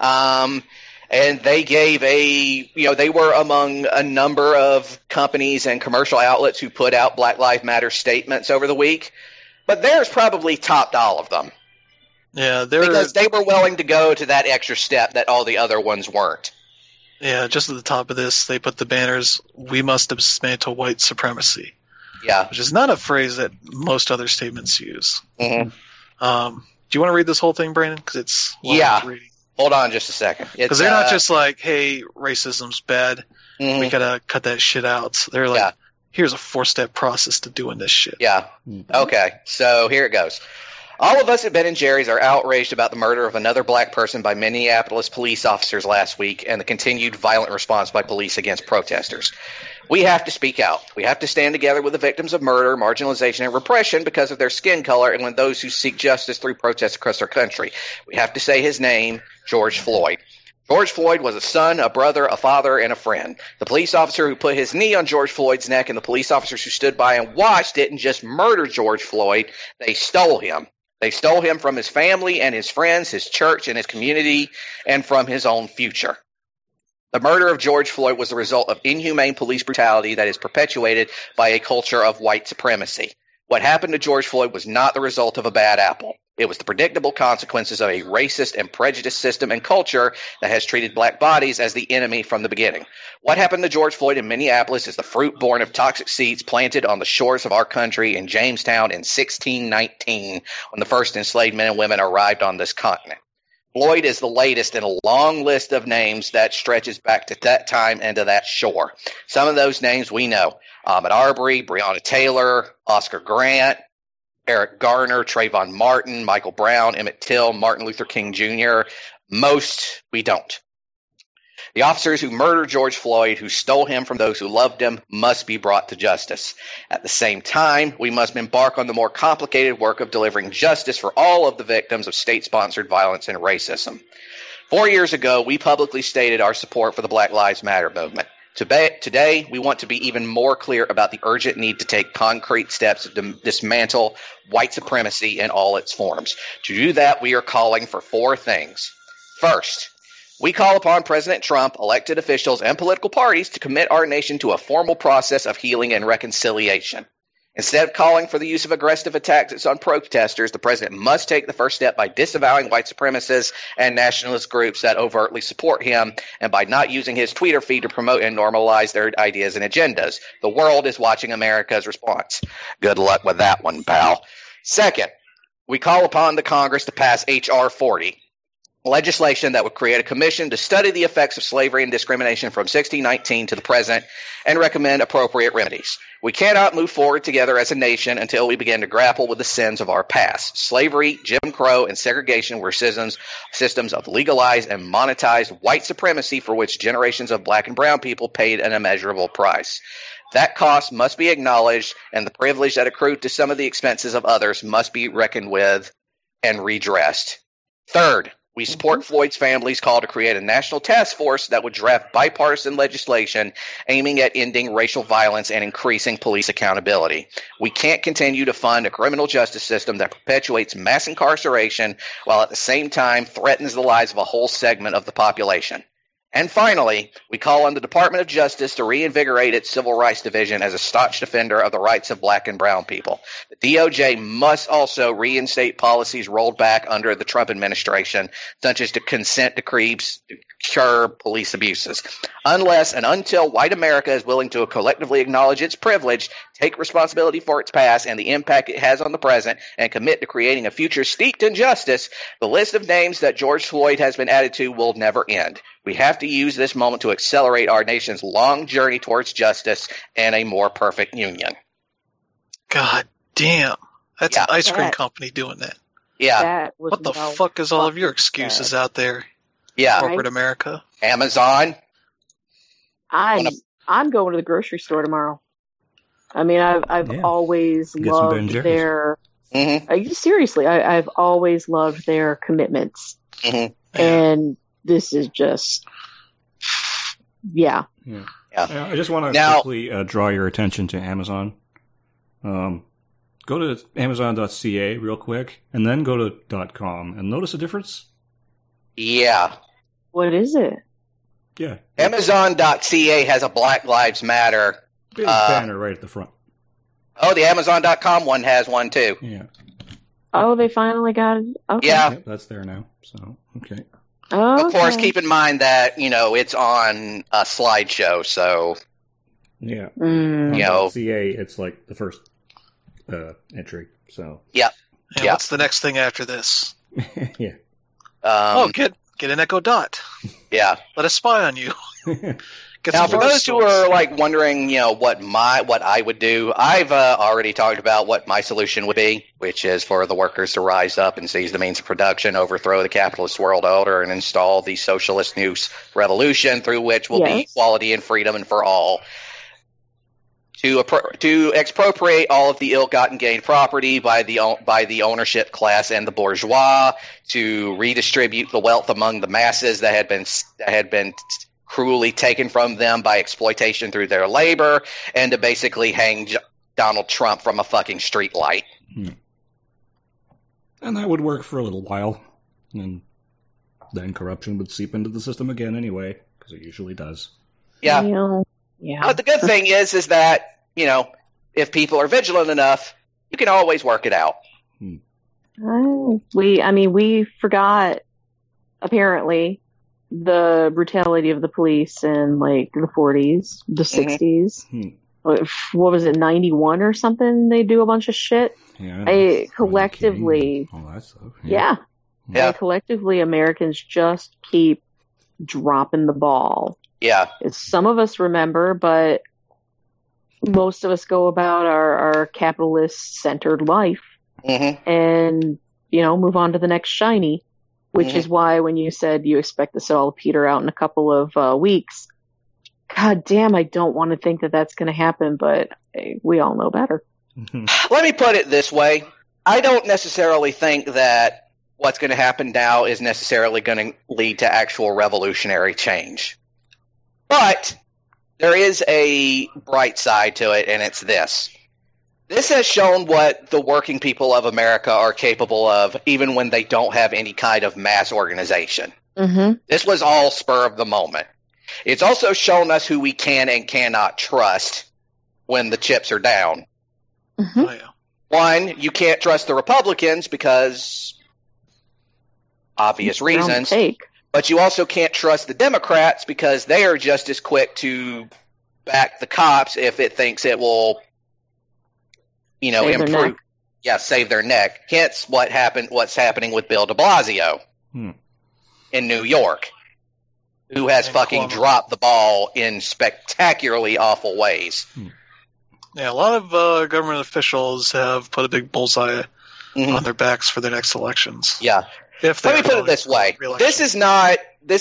And they gave they were among a number of companies and commercial outlets who put out Black Lives Matter statements over the week. But theirs probably topped all of them. Yeah, because they were willing to go to that extra step that all the other ones weren't. Yeah, just at the top of this, they put the banners, "We must dismantle white supremacy." Yeah. Which is not a phrase that most other statements use. Mm-hmm. Do you want to read this whole thing, Brandon? Because it's worth reading. Hold on just a second. Because they're not just like, hey, racism's bad. Mm-hmm. We got to cut that shit out. So they're like, here's a 4-step process to doing this shit. Yeah. Okay, so here it goes. All of us at Ben & Jerry's are outraged about the murder of another black person by Minneapolis police officers last week and the continued violent response by police against protesters. We have to speak out. We have to stand together with the victims of murder, marginalization, and repression because of their skin color and with those who seek justice through protests across our country. We have to say his name, George Floyd. George Floyd was a son, a brother, a father, and a friend. The police officer who put his knee on George Floyd's neck and the police officers who stood by and watched didn't just murder George Floyd, they stole him. They stole him from his family and his friends, his church and his community, and from his own future. The murder of George Floyd was the result of inhumane police brutality that is perpetuated by a culture of white supremacy. What happened to George Floyd was not the result of a bad apple. It was the predictable consequences of a racist and prejudiced system and culture that has treated black bodies as the enemy from the beginning. What happened to George Floyd in Minneapolis is the fruit born of toxic seeds planted on the shores of our country in Jamestown in 1619, when the first enslaved men and women arrived on this continent. Floyd is the latest in a long list of names that stretches back to that time and to that shore. Some of those names we know. Ahmaud Arbery, Breonna Taylor, Oscar Grant, Eric Garner, Trayvon Martin, Michael Brown, Emmett Till, Martin Luther King Jr. Most we don't. The officers who murdered George Floyd, who stole him from those who loved him, must be brought to justice. At the same time, we must embark on the more complicated work of delivering justice for all of the victims of state-sponsored violence and racism. 4 years ago, we publicly stated our support for the Black Lives Matter movement. Today, we want to be even more clear about the urgent need to take concrete steps to dismantle white supremacy in all its forms. To do that, we are calling for 4 things. First, we call upon President Trump, elected officials, and political parties to commit our nation to a formal process of healing and reconciliation. Instead of calling for the use of aggressive attacks on protesters, the president must take the first step by disavowing white supremacists and nationalist groups that overtly support him, and by not using his Twitter feed to promote and normalize their ideas and agendas. The world is watching America's response. Good luck with that one, pal. Second, we call upon the Congress to pass H.R. 40. Legislation that would create a commission to study the effects of slavery and discrimination from 1619 to the present and recommend appropriate remedies. We cannot move forward together as a nation until we begin to grapple with the sins of our past. Slavery, Jim Crow, and segregation were systems of legalized and monetized white supremacy for which generations of black and brown people paid an immeasurable price. That cost must be acknowledged, and the privilege that accrued to some of the expenses of others must be reckoned with and redressed. Third, we support Floyd's family's call to create a national task force that would draft bipartisan legislation aiming at ending racial violence and increasing police accountability. We can't continue to fund a criminal justice system that perpetuates mass incarceration while at the same time threatens the lives of a whole segment of the population. And finally, we call on the Department of Justice to reinvigorate its Civil Rights Division as a staunch defender of the rights of black and brown people. The DOJ must also reinstate policies rolled back under the Trump administration, such as the consent decrees to curb police abuses. Unless and until white America is willing to collectively acknowledge its privilege, take responsibility for its past and the impact it has on the present, and commit to creating a future steeped in justice, the list of names that George Floyd has been added to will never end. We have to use this moment to accelerate our nation's long journey towards justice and a more perfect union. God damn. That's an ice cream company doing that. Yeah. What the fuck is all of your excuses out there? Yeah. Corporate America. Amazon. I'm going to the grocery store tomorrow. I mean, I've always loved their Seriously, I've always loved their commitments. And this is just, yeah. I just want to quickly draw your attention to Amazon. Go to Amazon.ca real quick, and then go to .com, and notice a difference? Yeah. What is it? Yeah. Amazon.ca has a Black Lives Matter big banner right at the front. Oh, the Amazon.com one has one too. Yeah. Oh, they finally got it? Okay. Yeah. Yep, that's there now. So, okay. Of course, keep in mind that, it's on a slideshow, so... Yeah. CA, it's like the first entry, so... Yeah. What's the next thing after this? Yeah. Get an Echo Dot. Yeah. Let us spy on you. Now, for those who are wondering, what I would do, I've already talked about what my solution would be, which is for the workers to rise up and seize the means of production, overthrow the capitalist world order, and install the socialist new revolution through which will be equality and freedom and for all. To expropriate all of the ill-gotten gain property by the ownership class and the bourgeois, to redistribute the wealth among the masses that had been cruelly taken from them by exploitation through their labor, and to basically hang Donald Trump from a fucking street light. And that would work for a little while, and then corruption would seep into the system again anyway, because it usually does. Yeah. Yeah. But the good thing is that, if people are vigilant enough, you can always work it out. We forgot, apparently, the brutality of the police in the 40s, the 60s. What was it, 91 or something? They do a bunch of shit. Yeah, collectively, all that stuff. Yeah. Collectively, Americans just keep dropping the ball. Yeah. Some of us remember, but most of us go about our capitalist-centered life and, move on to the next shiny. Which is why when you said you expect this all to peter out in a couple of weeks, god damn, I don't want to think that that's going to happen, but we all know better. Let me put it this way. I don't necessarily think that what's going to happen now is necessarily going to lead to actual revolutionary change. But there is a bright side to it, and it's this. This has shown what the working people of America are capable of, even when they don't have any kind of mass organization. This was all spur of the moment. It's also shown us who we can and cannot trust when the chips are down. Oh, yeah. One, you can't trust the Republicans because obvious reasons. But you also can't trust the Democrats because they are just as quick to back the cops if it thinks it will improve. Save their neck. Hence what's happening with Bill de Blasio in New York, who has fucking dropped the ball in spectacularly awful ways. Yeah, a lot of government officials have put a big bullseye on their backs for their next elections. Yeah. Let me put it this way. This is not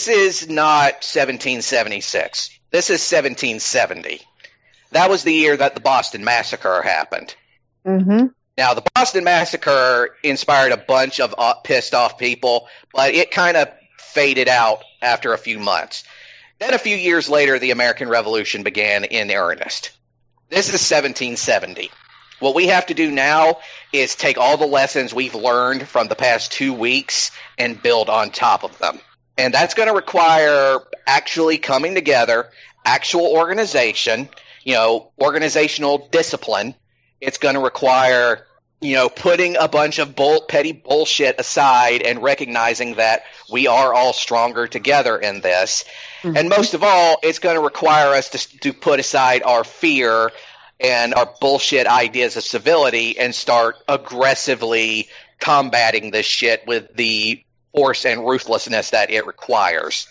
1776. This is 1770. That was the year that the Boston Massacre happened. Now, the Boston Massacre inspired a bunch of pissed off people, but it kind of faded out after a few months. Then a few years later, the American Revolution began in earnest. This is 1770. What we have to do now is take all the lessons we've learned from the past 2 weeks and build on top of them. And that's going to require actually coming together, actual organization, organizational discipline. It's going to require, putting a bunch of petty bullshit aside and recognizing that we are all stronger together in this. And most of all, it's going to require us to put aside our fear and our bullshit ideas of civility and start aggressively combating this shit with the force and ruthlessness that it requires.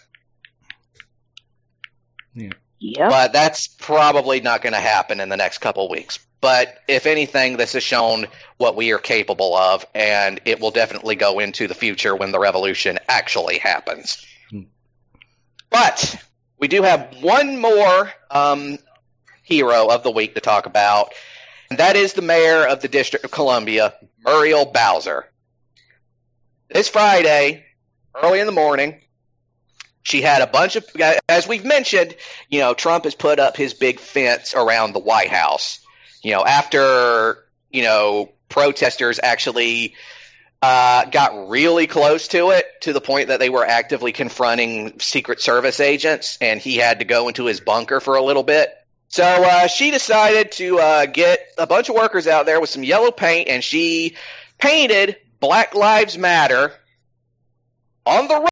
Yeah. But that's probably not going to happen in the next couple of weeks. But if anything, this has shown what we are capable of, and it will definitely go into the future when the revolution actually happens. But we do have one more hero of the week to talk about, and that is the mayor of the District of Columbia, Muriel Bowser. This Friday, early in the morning, she had a bunch of, as we've mentioned, Trump has put up his big fence around the White House. After, protesters actually got really close to it, to the point that they were actively confronting Secret Service agents, and he had to go into his bunker for a little bit. So she decided to get a bunch of workers out there with some yellow paint, and she painted Black Lives Matter on the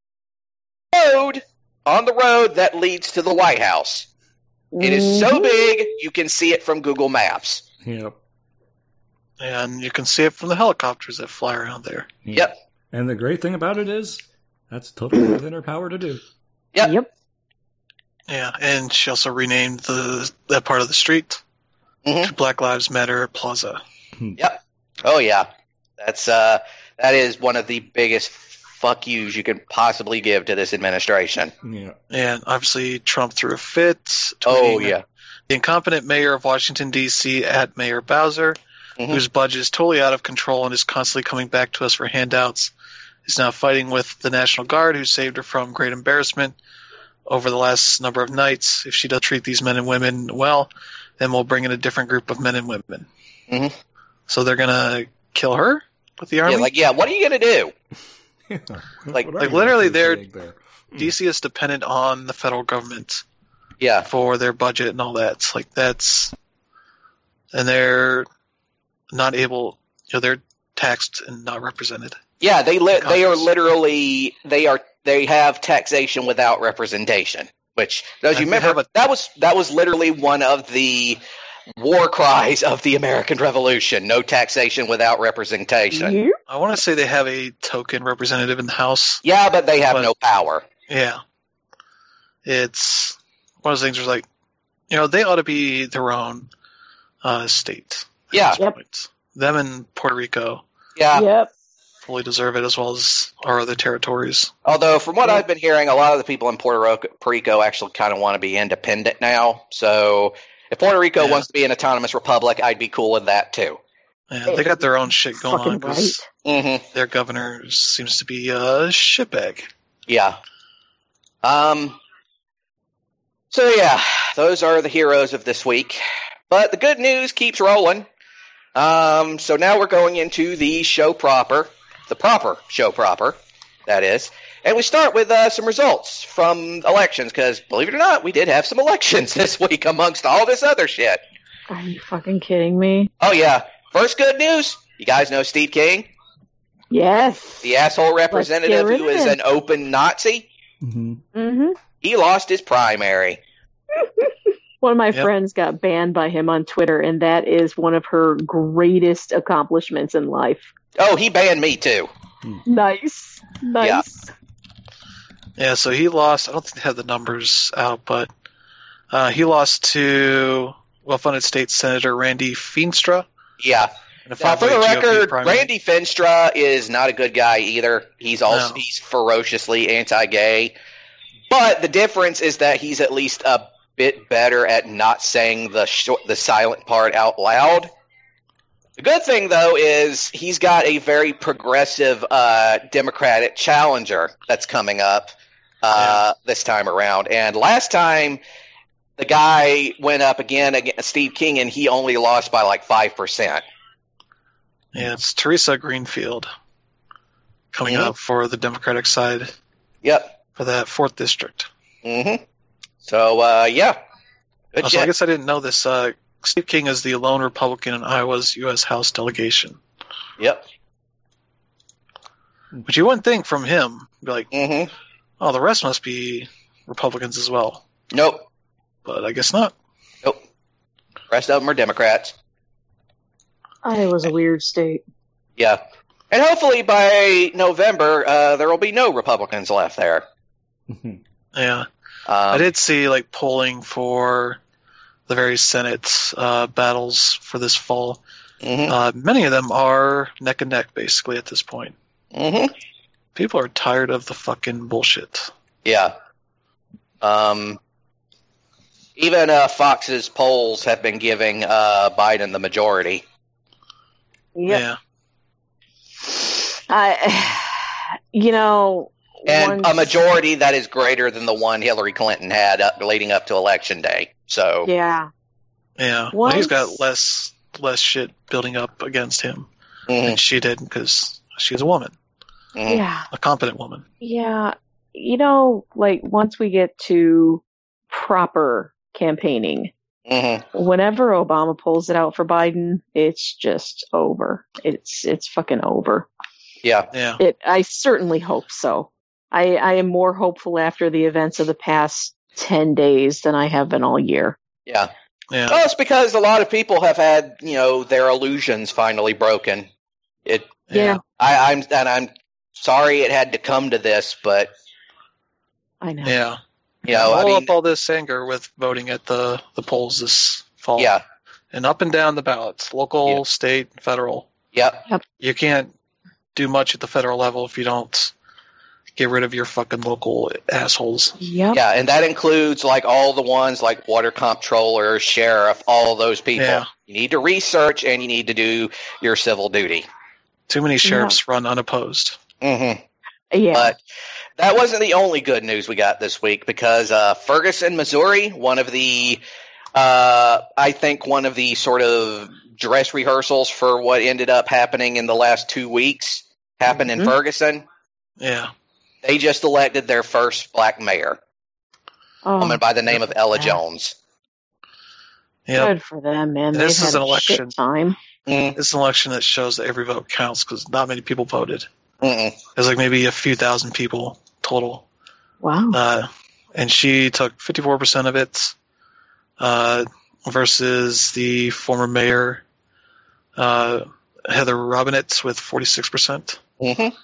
road that leads to the White House. It is so big, you can see it from Google Maps. Yep. And you can see it from the helicopters that fly around there. Yep. And the great thing about it is, that's totally within her power to do. Yep. Yeah, and she also renamed that part of the street to Black Lives Matter Plaza. Yep. Oh, yeah. That is one of the biggest fuck yous you could possibly give to this administration. Yeah. And obviously Trump threw a fit. Oh, yeah. The incompetent mayor of Washington, D.C. at Mayor Bowser, whose budget is totally out of control and is constantly coming back to us for handouts, is now fighting with the National Guard, who saved her from great embarrassment over the last number of nights. If she does treat these men and women well, then we'll bring in a different group of men and women. So they're going to kill her with the army? Yeah, what are you going to do? Like literally, DC is dependent on the federal government for their budget and all that. And they're not able, they're taxed and not represented. Yeah, they have taxation without representation, which, as you remember, that was literally one of the war cries of the American Revolution: no taxation without representation. I want to say they have a token representative in the House. Yeah, but they have no power. Yeah. It's one of those things where they ought to be their own state. Yeah. Them and Puerto Rico. Yeah. Yep. Fully deserve it, as well as our other territories. Although, from what I've been hearing, a lot of the people in Puerto Rico actually kind of want to be independent now. So if Puerto Rico wants to be an autonomous republic, I'd be cool with that too. Yeah, they got their own shit going on because their governor seems to be a shitbag. Yeah. So yeah, those are the heroes of this week. But the good news keeps rolling. So now we're going into the show proper. The proper show proper, that is. And we start with some results from elections, because, believe it or not, we did have some elections this week amongst all this other shit. Are you fucking kidding me? Oh, yeah. First good news. You guys know Steve King? Yes. The asshole representative who is an open Nazi? He lost his primary. One of my friends got banned by him on Twitter, and that is one of her greatest accomplishments in life. Oh, he banned me too. Nice. Yeah, so he lost. I don't think they have the numbers out, but he lost to well-funded state Senator Randy Feenstra. Yeah. Now, for the record, Randy Feenstra is not a good guy either. He's ferociously anti-gay. But the difference is that he's at least a bit better at not saying the silent part out loud. The good thing, though, is he's got a very progressive Democratic challenger that's coming up this time around. And last time, the guy went up against Steve King, and he only lost by like 5%. Yeah, it's Teresa Greenfield coming up for the Democratic side. Yep. For that 4th district. So, yeah. Good I guess I didn't know this. Steve King is the lone Republican in Iowa's U.S. House delegation. Yep. Which you wouldn't think from him. Be like, oh, the rest must be Republicans as well. Nope. But I guess not. Nope. The rest of them are Democrats. Iowa's a weird state. Yeah. And hopefully by November, there will be no Republicans left there. Yeah. I did see polling for the various Senate battles for this fall. Many of them are neck and neck, basically, at this point. People are tired of the fucking bullshit. Yeah. Even Fox's polls have been giving Biden the majority. Yep. Yeah. And a majority that is greater than the one Hillary Clinton had leading up to Election Day. So yeah. Well, he's got less shit building up against him than she did because she's a woman. Yeah. A competent woman. Yeah. Once we get to proper campaigning, whenever Obama pulls it out for Biden, it's just over. It's fucking over. Yeah. I certainly hope so. I am more hopeful after the events of the past 10 days than I have been all year. Yeah. Well, it's because a lot of people have had, their illusions finally broken. I'm sorry it had to come to this, but I know. Yeah. All this anger with voting at the polls this fall. Yeah. And up and down the ballots, local, state, federal. Yep. You can't do much at the federal level if you don't get rid of your fucking local assholes. Yep. Yeah, and that includes all the ones like water comptroller, sheriff, all those people. Yeah. You need to research and you need to do your civil duty. Too many sheriffs run unopposed. Mm-hmm. Yeah. But that wasn't the only good news we got this week because Ferguson, Missouri, one of the sort of dress rehearsals for what ended up happening in the last 2 weeks happened in Ferguson. Yeah. They just elected their first black mayor, a woman by the name of Ella Jones. Yeah. Good for them, man. This is an election. Time. It's an election that shows that every vote counts because not many people voted. Mm-mm. There's maybe a few thousand people total. Wow. And she took 54% of it versus the former mayor, Heather Robinette, with 46%. Mm-hmm.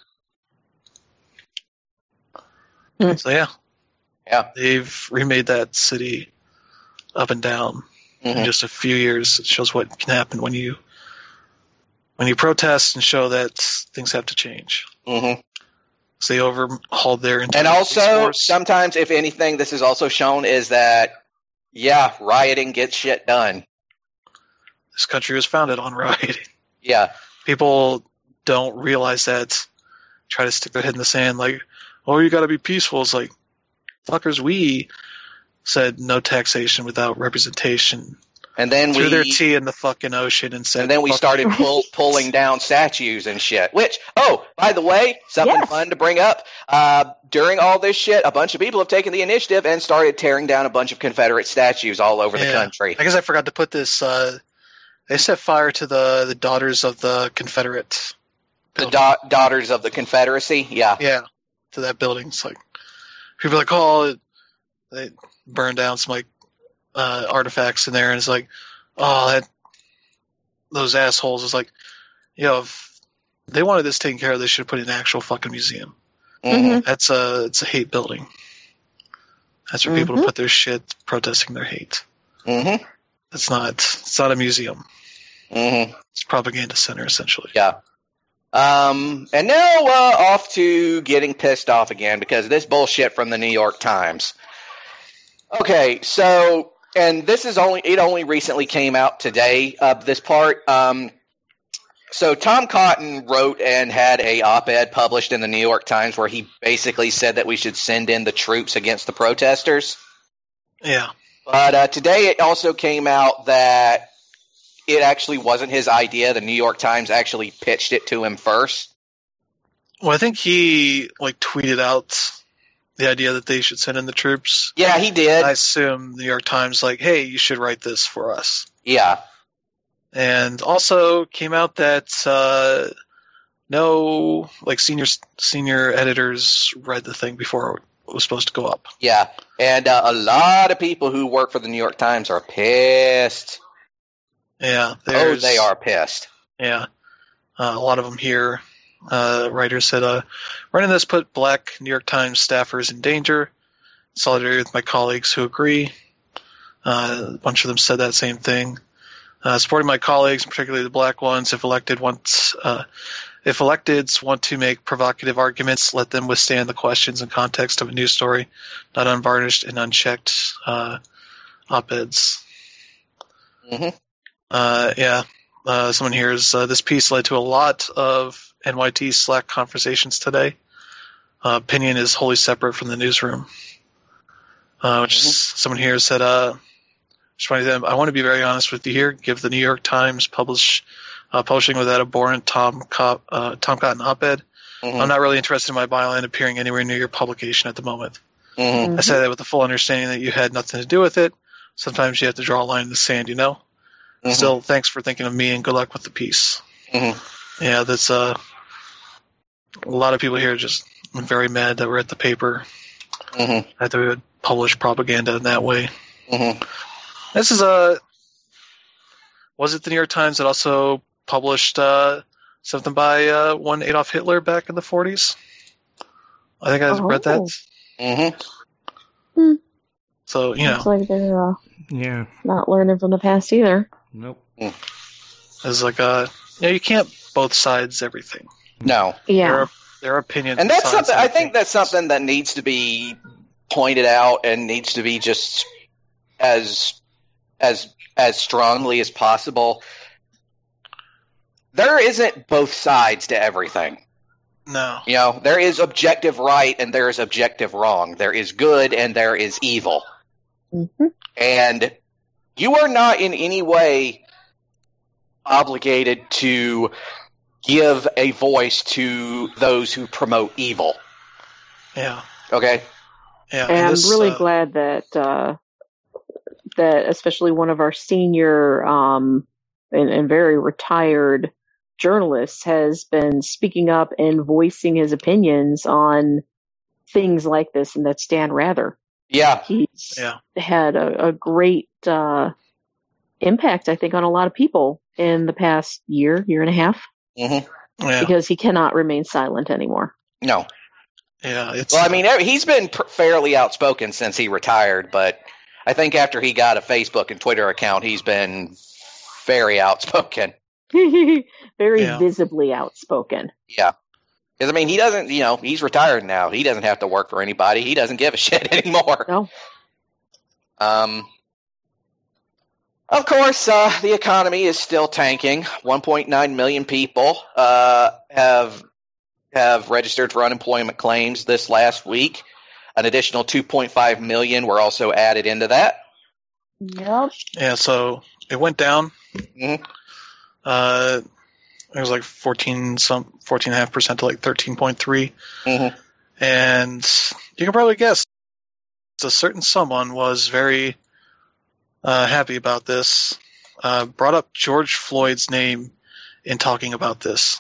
So yeah, Yeah. They've remade that city up and down in just a few years. It shows what can happen when you protest and show that things have to change. Mm-hmm. So they overhauled their entire And also, force. sometimes, if anything, this is also shown is that, rioting gets shit done. This country was founded on rioting. Yeah. People don't realize that. Try to stick their head in the sand like, oh, you got to be peaceful. It's like, fuckers, we said no taxation without representation. And then threw their tea in the fucking ocean and said, and then we started pulling down statues and shit. Which, by the way, something fun to bring up. During all this shit, a bunch of people have taken the initiative and started tearing down a bunch of Confederate statues all over the country. I guess I forgot to put this. They set fire to the Daughters of the Confederate. The Daughters of the Confederacy? Yeah. Yeah, to that building. It's like, people are like, they burned down some artifacts in there, and it's like, those assholes. It's like, if they wanted this taken care of, they should have put it in an actual fucking museum. Mm-hmm. It's a hate building. That's for people to put their shit protesting their hate. Mm-hmm. It's not a museum. Mm-hmm. It's a propaganda center, essentially. Yeah. And now off to getting pissed off again because of this bullshit from the New York Times. Okay, so, and this is only recently came out today, this part. So Tom Cotton wrote and had a op-ed published in the New York Times where he basically said that we should send in the troops against the protesters. Yeah. But today it also came out that it actually wasn't his idea. The New York Times actually pitched it to him first. Well, I think he tweeted out the idea that they should send in the troops. Yeah, he did. I assume the New York Times hey, you should write this for us. Yeah. And also came out that no senior editors read the thing before it was supposed to go up. Yeah, and a lot of people who work for the New York Times are pissed. Yeah. They are pissed. Yeah. A lot of them here. Writers said, running this put black New York Times staffers in danger. Solidarity with my colleagues who agree. A bunch of them said that same thing. Supporting my colleagues, particularly the black ones, if electeds want to make provocative arguments, let them withstand the questions and context of a news story, not unvarnished and unchecked op-eds. Mm-hmm. Someone here is, this piece led to a lot of NYT Slack conversations today. Opinion is wholly separate from the newsroom. Which someone here said, responding to them, I want to be very honest with you here. Give the New York Times publishing with that abhorrent Tom Cotton op-ed. I'm not really interested in my byline appearing anywhere near your publication at the moment. I say that with the full understanding that you had nothing to do with it. Sometimes you have to draw a line in the sand, you know? Still, thanks for thinking of me and good luck with the piece. Yeah, that's a lot of people here just very mad that we're at the paper. That we would publish propaganda in that way. This is was it the New York Times that also published something by one Adolf Hitler back in the 40s? I think I read that. So, you know. Looks like they're not learning from the past either. Nope. It's like, you can't both sides everything. No. Yeah. There are opinions. And that's something, I think that's something that needs to be pointed out and needs to be just as strongly as possible. There isn't both sides to everything. No. You know, there is objective right and there is objective wrong. There is good and there is evil. And you are not in any way obligated to give a voice to those who promote evil. Yeah. Okay? Yeah. And I'm really glad that that especially one of our senior and very retired journalists has been speaking up and voicing his opinions on things like this, and that's Dan Rather. Yeah. He's had a great impact, I think, on a lot of people in the past year and a half. Because he cannot remain silent anymore. No. Yeah. Well, I mean, he's been fairly outspoken since he retired, but I think after he got a Facebook and Twitter account, he's been very outspoken. Very visibly outspoken. Yeah. Because, I mean, he doesn't, he's retired now. He doesn't have to work for anybody. He doesn't give a shit anymore. No. Of course, the economy is still tanking. 1.9 million people have registered for unemployment claims this last week. An additional 2.5 million were also added into that. Yep. Yeah, so it went down. It was like 14.5% to like 13.3. And you can probably guess a certain someone was very happy about this, brought up George Floyd's name in talking about this.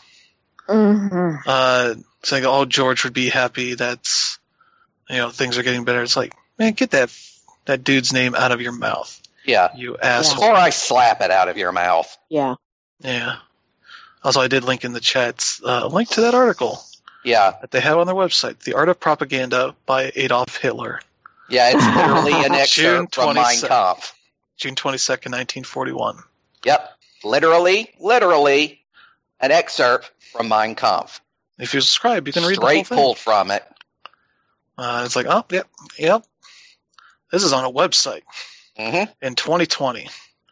Saying, oh, George would be happy that, things are getting better. It's like, man, get that dude's name out of your mouth. Yeah. You asshole. Or I slap it out of your mouth. Yeah. Yeah. Also, I did link in the chat a link to that article. Yeah. That they have on their website, The Art of Propaganda by Adolf Hitler. Yeah, it's literally an excerpt from Mein Kampf. June 22nd, 1941. Yep. Literally an excerpt from Mein Kampf. If you subscribe, you can read the whole thing. Straight pulled from it. It's like, oh, yep. This is on a website in 2020.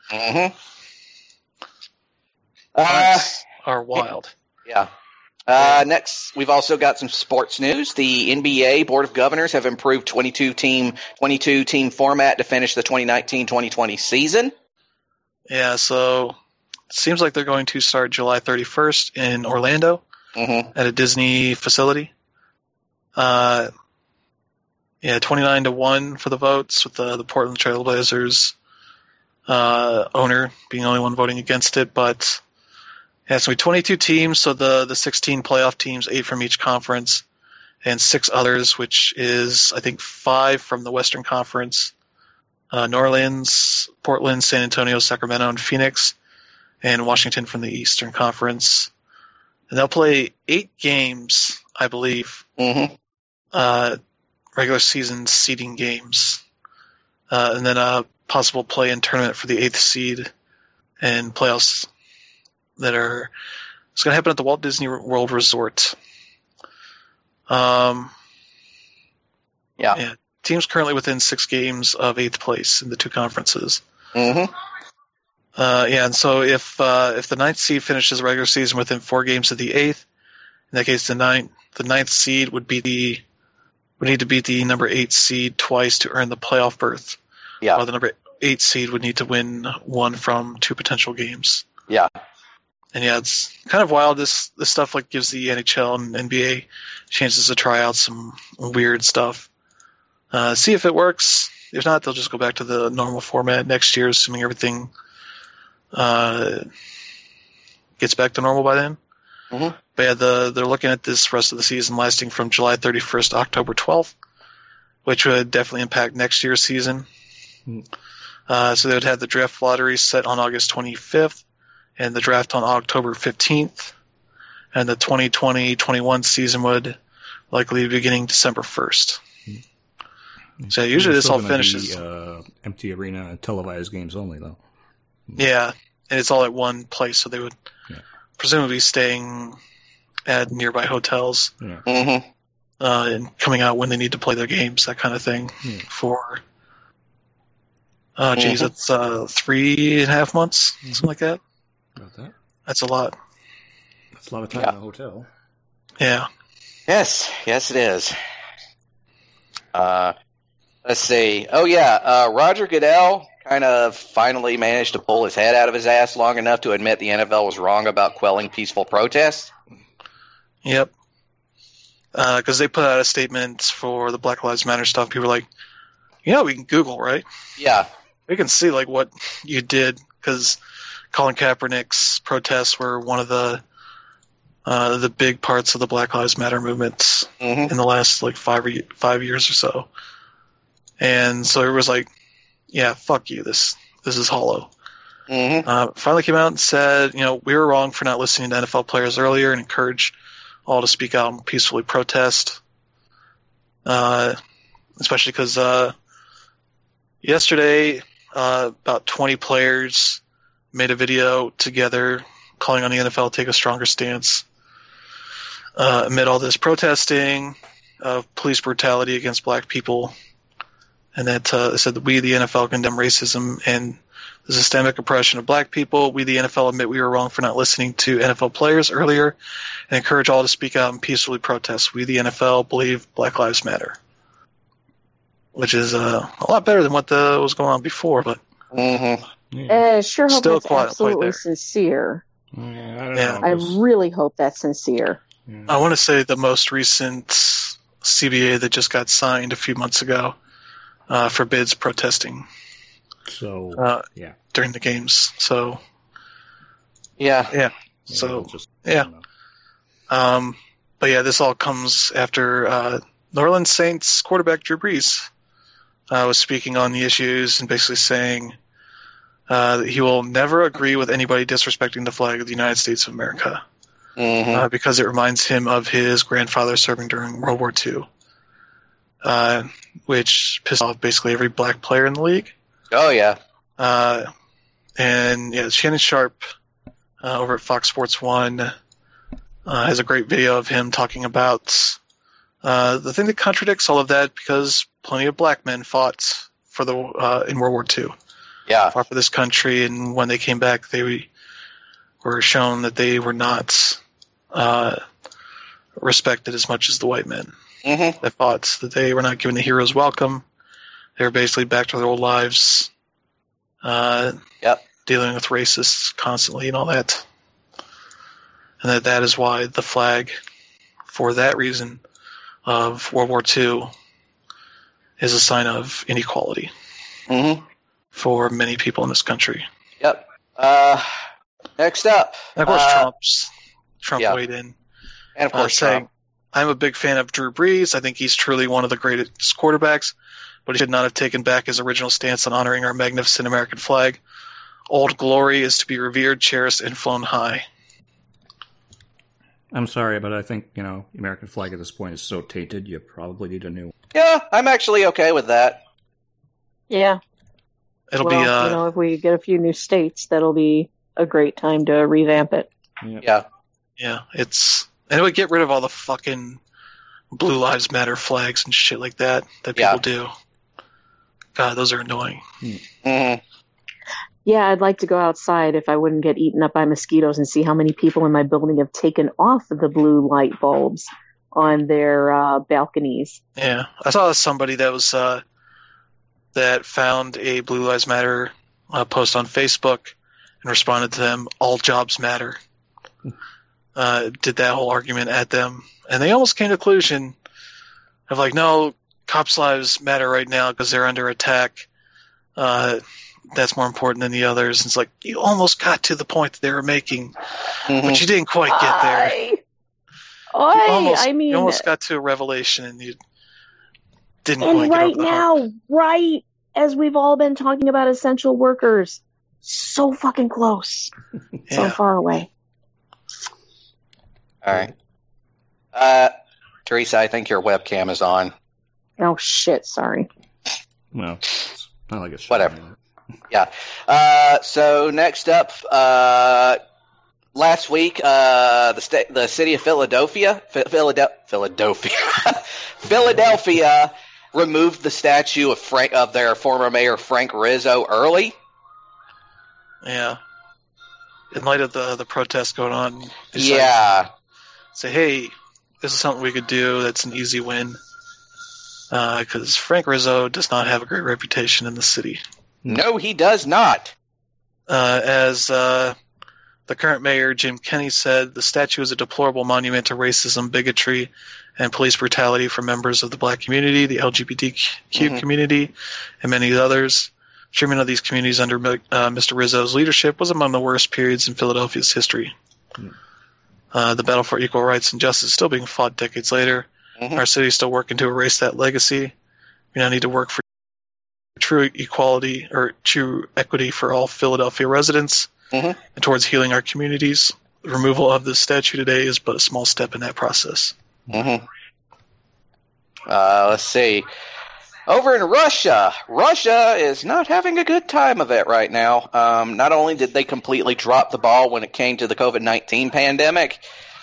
Are wild. Yeah. Next, we've also got some sports news. The NBA Board of Governors have improved 22-team format to finish the 2019-2020 season. Yeah, so it seems like they're going to start July 31st in Orlando at a Disney facility. 29-1 for the votes, with the Portland Trail Blazers owner being the only one voting against it, but yeah, so 22 teams, so the 16 playoff teams, 8 from each conference, and 6 others, which is, I think, 5 from the Western Conference, New Orleans, Portland, San Antonio, Sacramento, and Phoenix, and Washington from the Eastern Conference. And they'll play 8 games, I believe, regular season seeding games, and then a possible play-in tournament for the 8th seed, and playoffs that it's going to happen at the Walt Disney World Resort. Yeah. Teams currently within 6 games of 8th place in the 2 conferences. And so if the 9th seed finishes the regular season within 4 games of the 8th, that case, the ninth seed would need to beat the number 8 seed twice to earn the playoff berth. Yeah. While the number 8 seed would need to win one from 2 potential games. Yeah. And yeah, it's kind of wild. This stuff like gives the NHL and NBA chances to try out some weird stuff. See if it works. If not, they'll just go back to the normal format next year, assuming everything gets back to normal by then. Mm-hmm. But yeah, they're looking at this rest of the season lasting from July 31st to October 12th, which would definitely impact next year's season. So they would have the draft lottery set on August 25th, and the draft on October 15th, and the 2020-21 season would likely be beginning December 1st. So usually this all finishes empty arena and televised games only, though. Yeah, and it's all at one place, so they would presumably be staying at nearby hotels and coming out when they need to play their games, that kind of thing. For that's 3.5 months, something like that. About that. That's a lot. That's a lot of time in a hotel. Yeah. Yes, it is. Let's see. Oh, yeah. Roger Goodell kind of finally managed to pull his head out of his ass long enough to admit the NFL was wrong about quelling peaceful protests. Yep. Because they put out a statement for the Black Lives Matter stuff. People were like, we can Google, right? Yeah. We can see like what you did, because Colin Kaepernick's protests were one of the big parts of the Black Lives Matter movement in the last like 5 years or so. And so it was like, yeah, fuck you. This is hollow. Finally came out and said, we were wrong for not listening to NFL players earlier, and encourage all to speak out and peacefully protest. Especially because yesterday, about 20 players made a video together calling on the NFL to take a stronger stance amid all this protesting of police brutality against black people. And that said that we, the NFL, condemn racism and the systemic oppression of black people. We, the NFL, admit we were wrong for not listening to NFL players earlier, and encourage all to speak out and peacefully protest. We, the NFL, believe Black Lives Matter. Which is a lot better than what was going on before, but sure hope still that's absolutely sincere. I don't know. I really hope that's sincere. I want to say the most recent CBA that just got signed a few months ago forbids protesting. So during the games. So yeah. So but yeah, this all comes after New Orleans Saints quarterback Drew Brees was speaking on the issues and basically saying that he will never agree with anybody disrespecting the flag of the United States of America because it reminds him of his grandfather serving during World War II, which pissed off basically every black player in the league. Oh, yeah. And yeah, Shannon Sharp over at Fox Sports 1 has a great video of him talking about the thing that contradicts all of that, because plenty of black men fought for in World War II. Yeah. Fought for this country, and when they came back, they were shown that they were not respected as much as the white men that fought, that they were not given the hero's welcome. They were basically back to their old lives, dealing with racists constantly and all that. And that is why the flag, for that reason, of World War II is a sign of inequality for many people in this country. Yep. Next up. And of course, Trump weighed in. And of course, saying, I'm a big fan of Drew Brees. I think he's truly one of the greatest quarterbacks, but he should not have taken back his original stance on honoring our magnificent American flag. Old Glory is to be revered, cherished, and flown high. I'm sorry, but I think, the American flag at this point is so tainted, you probably need a new one. Yeah, I'm actually okay with that. Yeah. It'll be if we get a few new states, that'll be a great time to revamp it. Yeah. Yeah, and it would get rid of all the fucking Blue Lives Matter flags and shit like that people do. God, those are annoying. Yeah, Yeah, I'd like to go outside if I wouldn't get eaten up by mosquitoes and see how many people in my building have taken off the blue light bulbs on their balconies. Yeah, I saw somebody that was that found a Blue Lives Matter post on Facebook and responded to them, "All jobs matter." Did that whole argument at them, and they almost came to the conclusion of like, no, cops' lives matter right now because they're under attack. That's more important than the others. And it's like, you almost got to the point that they were making, but you didn't quite get there. You almost got to a revelation and you didn't quite get over the hump. Right as we've all been talking about essential workers, so fucking close, so far away. All right. Teresa, I think your webcam is on. Oh, shit, sorry. Well, it's not like it's whatever. Yeah. So next up, last week, the city of Philadelphia removed the statue of their former mayor Frank Rizzo early. Yeah. In light of the protests going on. Say, hey, this is something we could do. That's an easy win. Because Frank Rizzo does not have a great reputation in the city. No, he does not. As the current mayor, Jim Kenney, said, the statue is a deplorable monument to racism, bigotry, and police brutality for members of the black community, the LGBTQ community, and many others. Treatment of these communities under Mr. Rizzo's leadership was among the worst periods in Philadelphia's history. The battle for equal rights and justice is still being fought decades later. Our city is still working to erase that legacy. We now need to work for true equality or true equity for all Philadelphia residents and towards healing our communities. The removal of this statue today is but a small step in that process. Let's see. Over in Russia is not having a good time of it right now. Not only did they completely drop the ball when it came to the COVID-19 pandemic,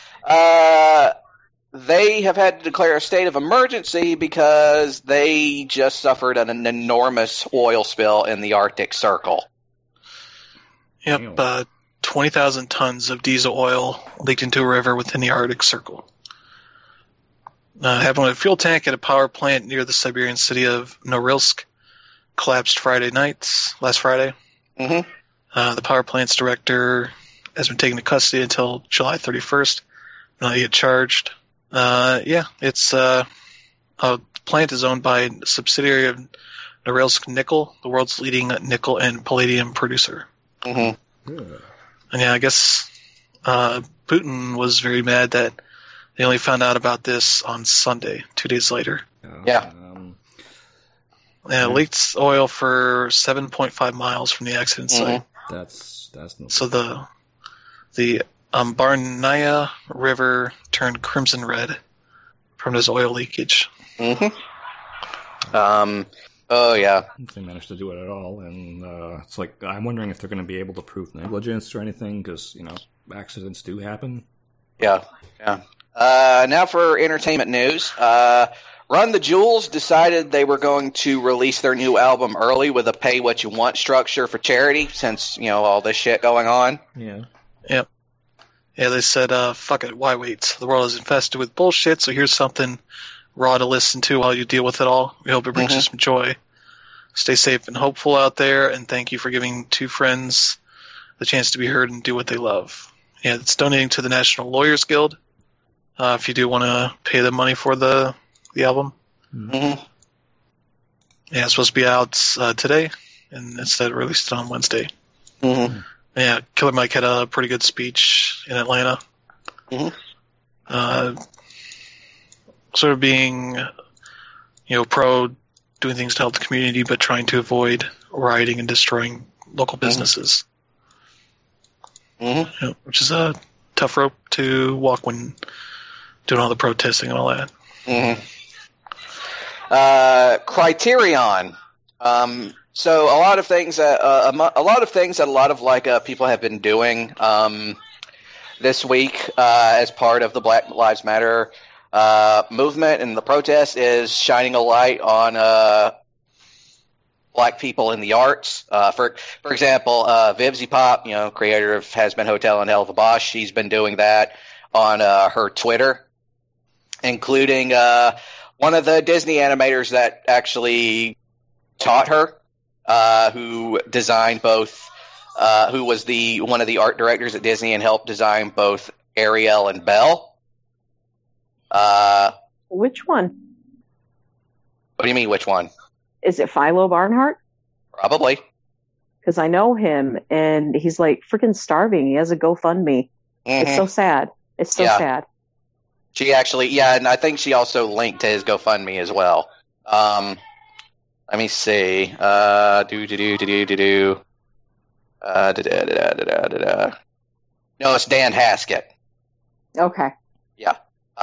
they have had to declare a state of emergency because they just suffered an enormous oil spill in the Arctic Circle. Yep, 20,000 tons of diesel oil leaked into a river within the Arctic Circle. Having a fuel tank at a power plant near the Siberian city of Norilsk collapsed last Friday. The power plant's director has been taken to custody until July 31st. Not yet charged. It's a plant is owned by a subsidiary of Norilsk Nickel, the world's leading nickel and palladium producer. And I guess Putin was very mad that they only found out about this on Sunday, 2 days later. Leaked oil for 7.5 miles from the accident site. That's no so the Barnaya River turned crimson red from this oil leakage. Oh yeah, they managed to do it at all, and it's like I'm wondering if they're going to be able to prove negligence or anything, because accidents do happen. Yeah. Now for entertainment news. Run the Jewels decided they were going to release their new album early with a pay what you want structure for charity, since all this shit going on. They said, fuck it, why wait? The world is infested with bullshit, so here's something raw to listen to while you deal with it all. We hope it brings you some joy. Stay safe and hopeful out there, and thank you for giving two friends the chance to be heard and do what they love. It's donating to the National Lawyers Guild, if you do want to pay them money for the album. It's supposed to be out today, and instead released it on Wednesday. Killer Mike had a pretty good speech in Atlanta. Sort of being, pro doing things to help the community, but trying to avoid rioting and destroying local businesses. Which is a tough rope to walk when doing all the protesting and all that. Criterion. So a lot of things that a lot of people have been doing this week as part of the Black Lives Matter movement and the protest is shining a light on black people in the arts. For example, Vivzy Pop, creator of Has Been Hotel and Hell of a Boss, she's been doing that on her Twitter, including one of the Disney animators that actually taught her, who designed both, who was one of the art directors at Disney and helped design both Ariel and Belle. Which one? What do you mean, which one? Is it Philo Barnhart? Probably. Because I know him, and he's like freaking starving. He has a GoFundMe. It's so sad. It's so sad. She actually, and I think she also linked to his GoFundMe as well. Let me see. No, it's Dan Haskett. Okay. Yeah.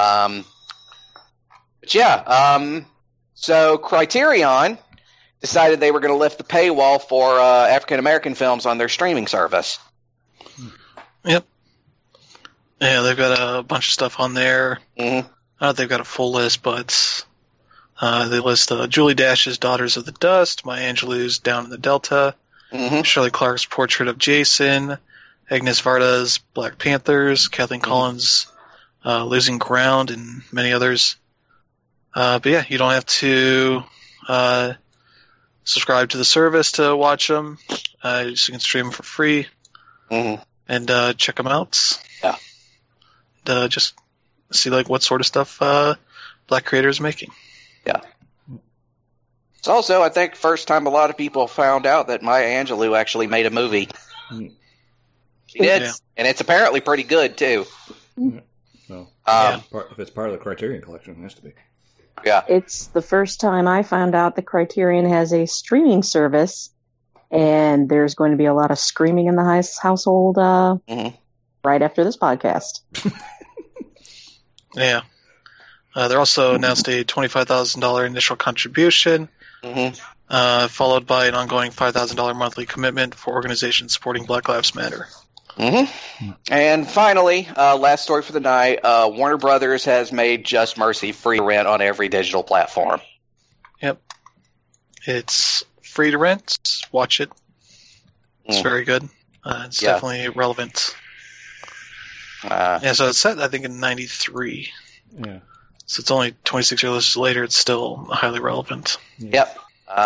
So Criterion decided they were going to lift the paywall for African American films on their streaming service. Yep. Yeah, they've got a bunch of stuff on there. Mm-hmm. I don't know if they've got a full list, but they list Julie Dash's Daughters of the Dust, Maya Angelou's Down in the Delta, Shirley Clark's Portrait of Jason, Agnes Varda's Black Panthers, Kathleen Collins' Losing Ground, and many others. But yeah, you don't have to subscribe to the service to watch them. You can stream them for free and check them out. Yeah. And, just see what sort of stuff black creators are making. Yeah. It's also, I think, first time a lot of people found out that Maya Angelou actually made a movie. She did, and it's apparently pretty good too. Well, if it's part of the Criterion Collection, it has to be. Yeah. It's the first time I found out that Criterion has a streaming service, and there's going to be a lot of screaming in the household right after this podcast. Yeah. They're also announced a $25,000 initial contribution, followed by an ongoing $5,000 monthly commitment for organizations supporting Black Lives Matter. And finally, last story for the night, Warner Brothers has made Just Mercy free to rent on every digital platform. Yep. It's free to rent. Watch it. It's very good. It's definitely relevant. So it's set, I think, in 93. Yeah. So it's only 26 years later. It's still highly relevant. Yep.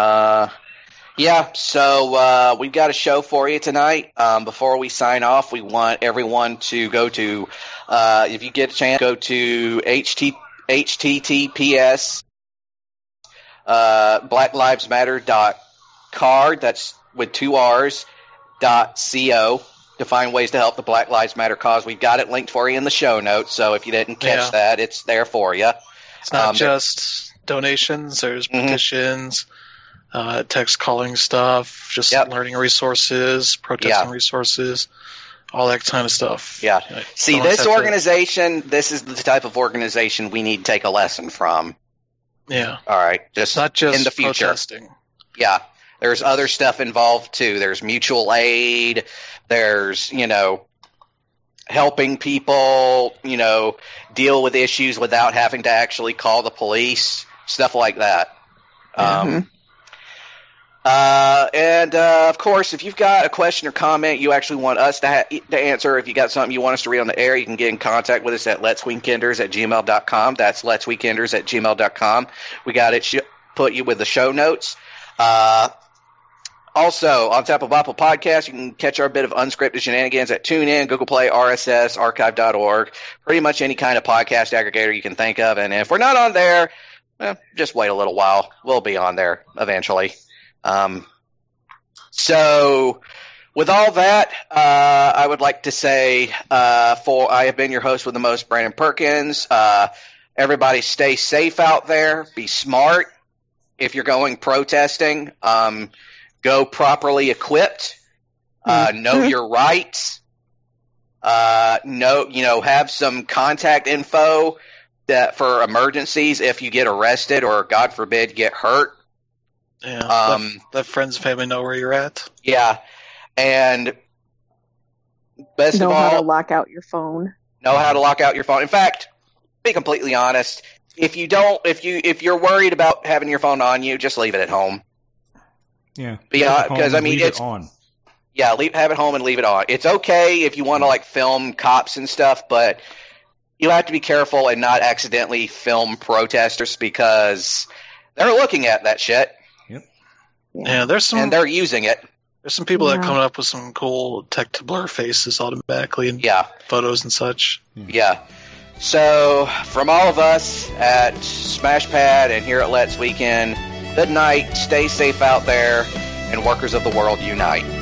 So we've got a show for you tonight. Before we sign off, we want everyone to go to, if you get a chance, go to https blacklivesmatter.card, that's with 2 R's, .co, to find ways to help the Black Lives Matter cause. We've got it linked for you in the show notes, so if you didn't catch that, it's there for you. It's not just donations, there's petitions, text calling stuff, just learning resources, protesting resources, all that kind of stuff. Yeah. See, this organization, this is the type of organization we need to take a lesson from. Yeah. All right. Just not just in the future. Protesting. Yeah. There's other stuff involved too. There's mutual aid. There's, helping people, deal with issues without having to actually call the police, stuff like that. And of course, if you've got a question or comment you actually want us to answer, if you got something you want us to read on the air, you can get in contact with us at letsweekenders@gmail.com. That's letsweekenders@gmail.com. We got it put you with the show notes. Also, on Apple Podcast, you can catch our bit of unscripted shenanigans at TuneIn, Google Play, RSS, Archive.org, pretty much any kind of podcast aggregator you can think of. And if we're not on there, just wait a little while. We'll be on there eventually. So, with all that, I would like to say, I have been your host with the most, Brandon Perkins. Everybody stay safe out there. Be smart. If you're going protesting, go properly equipped. Know your rights. Have some contact info for emergencies if you get arrested or, God forbid, get hurt. Yeah. Let friends and family know where you're at. Yeah. And best of all, know how to lock out your phone. Know how to lock out your phone. In fact, be completely honest. If you're worried about having your phone on you, just leave it at home. Yeah. Because I mean, it's on. Yeah, have it home and leave it on. It's okay if you want to like film cops and stuff, but you have to be careful and not accidentally film protesters because they're looking at that shit. Yep. Yeah, and they're using it. There's some people that come up with some cool tech to blur faces automatically and photos and such. Yeah. So, from all of us at SmashPad and here at Let's Weekend, good night, stay safe out there, and workers of the world unite.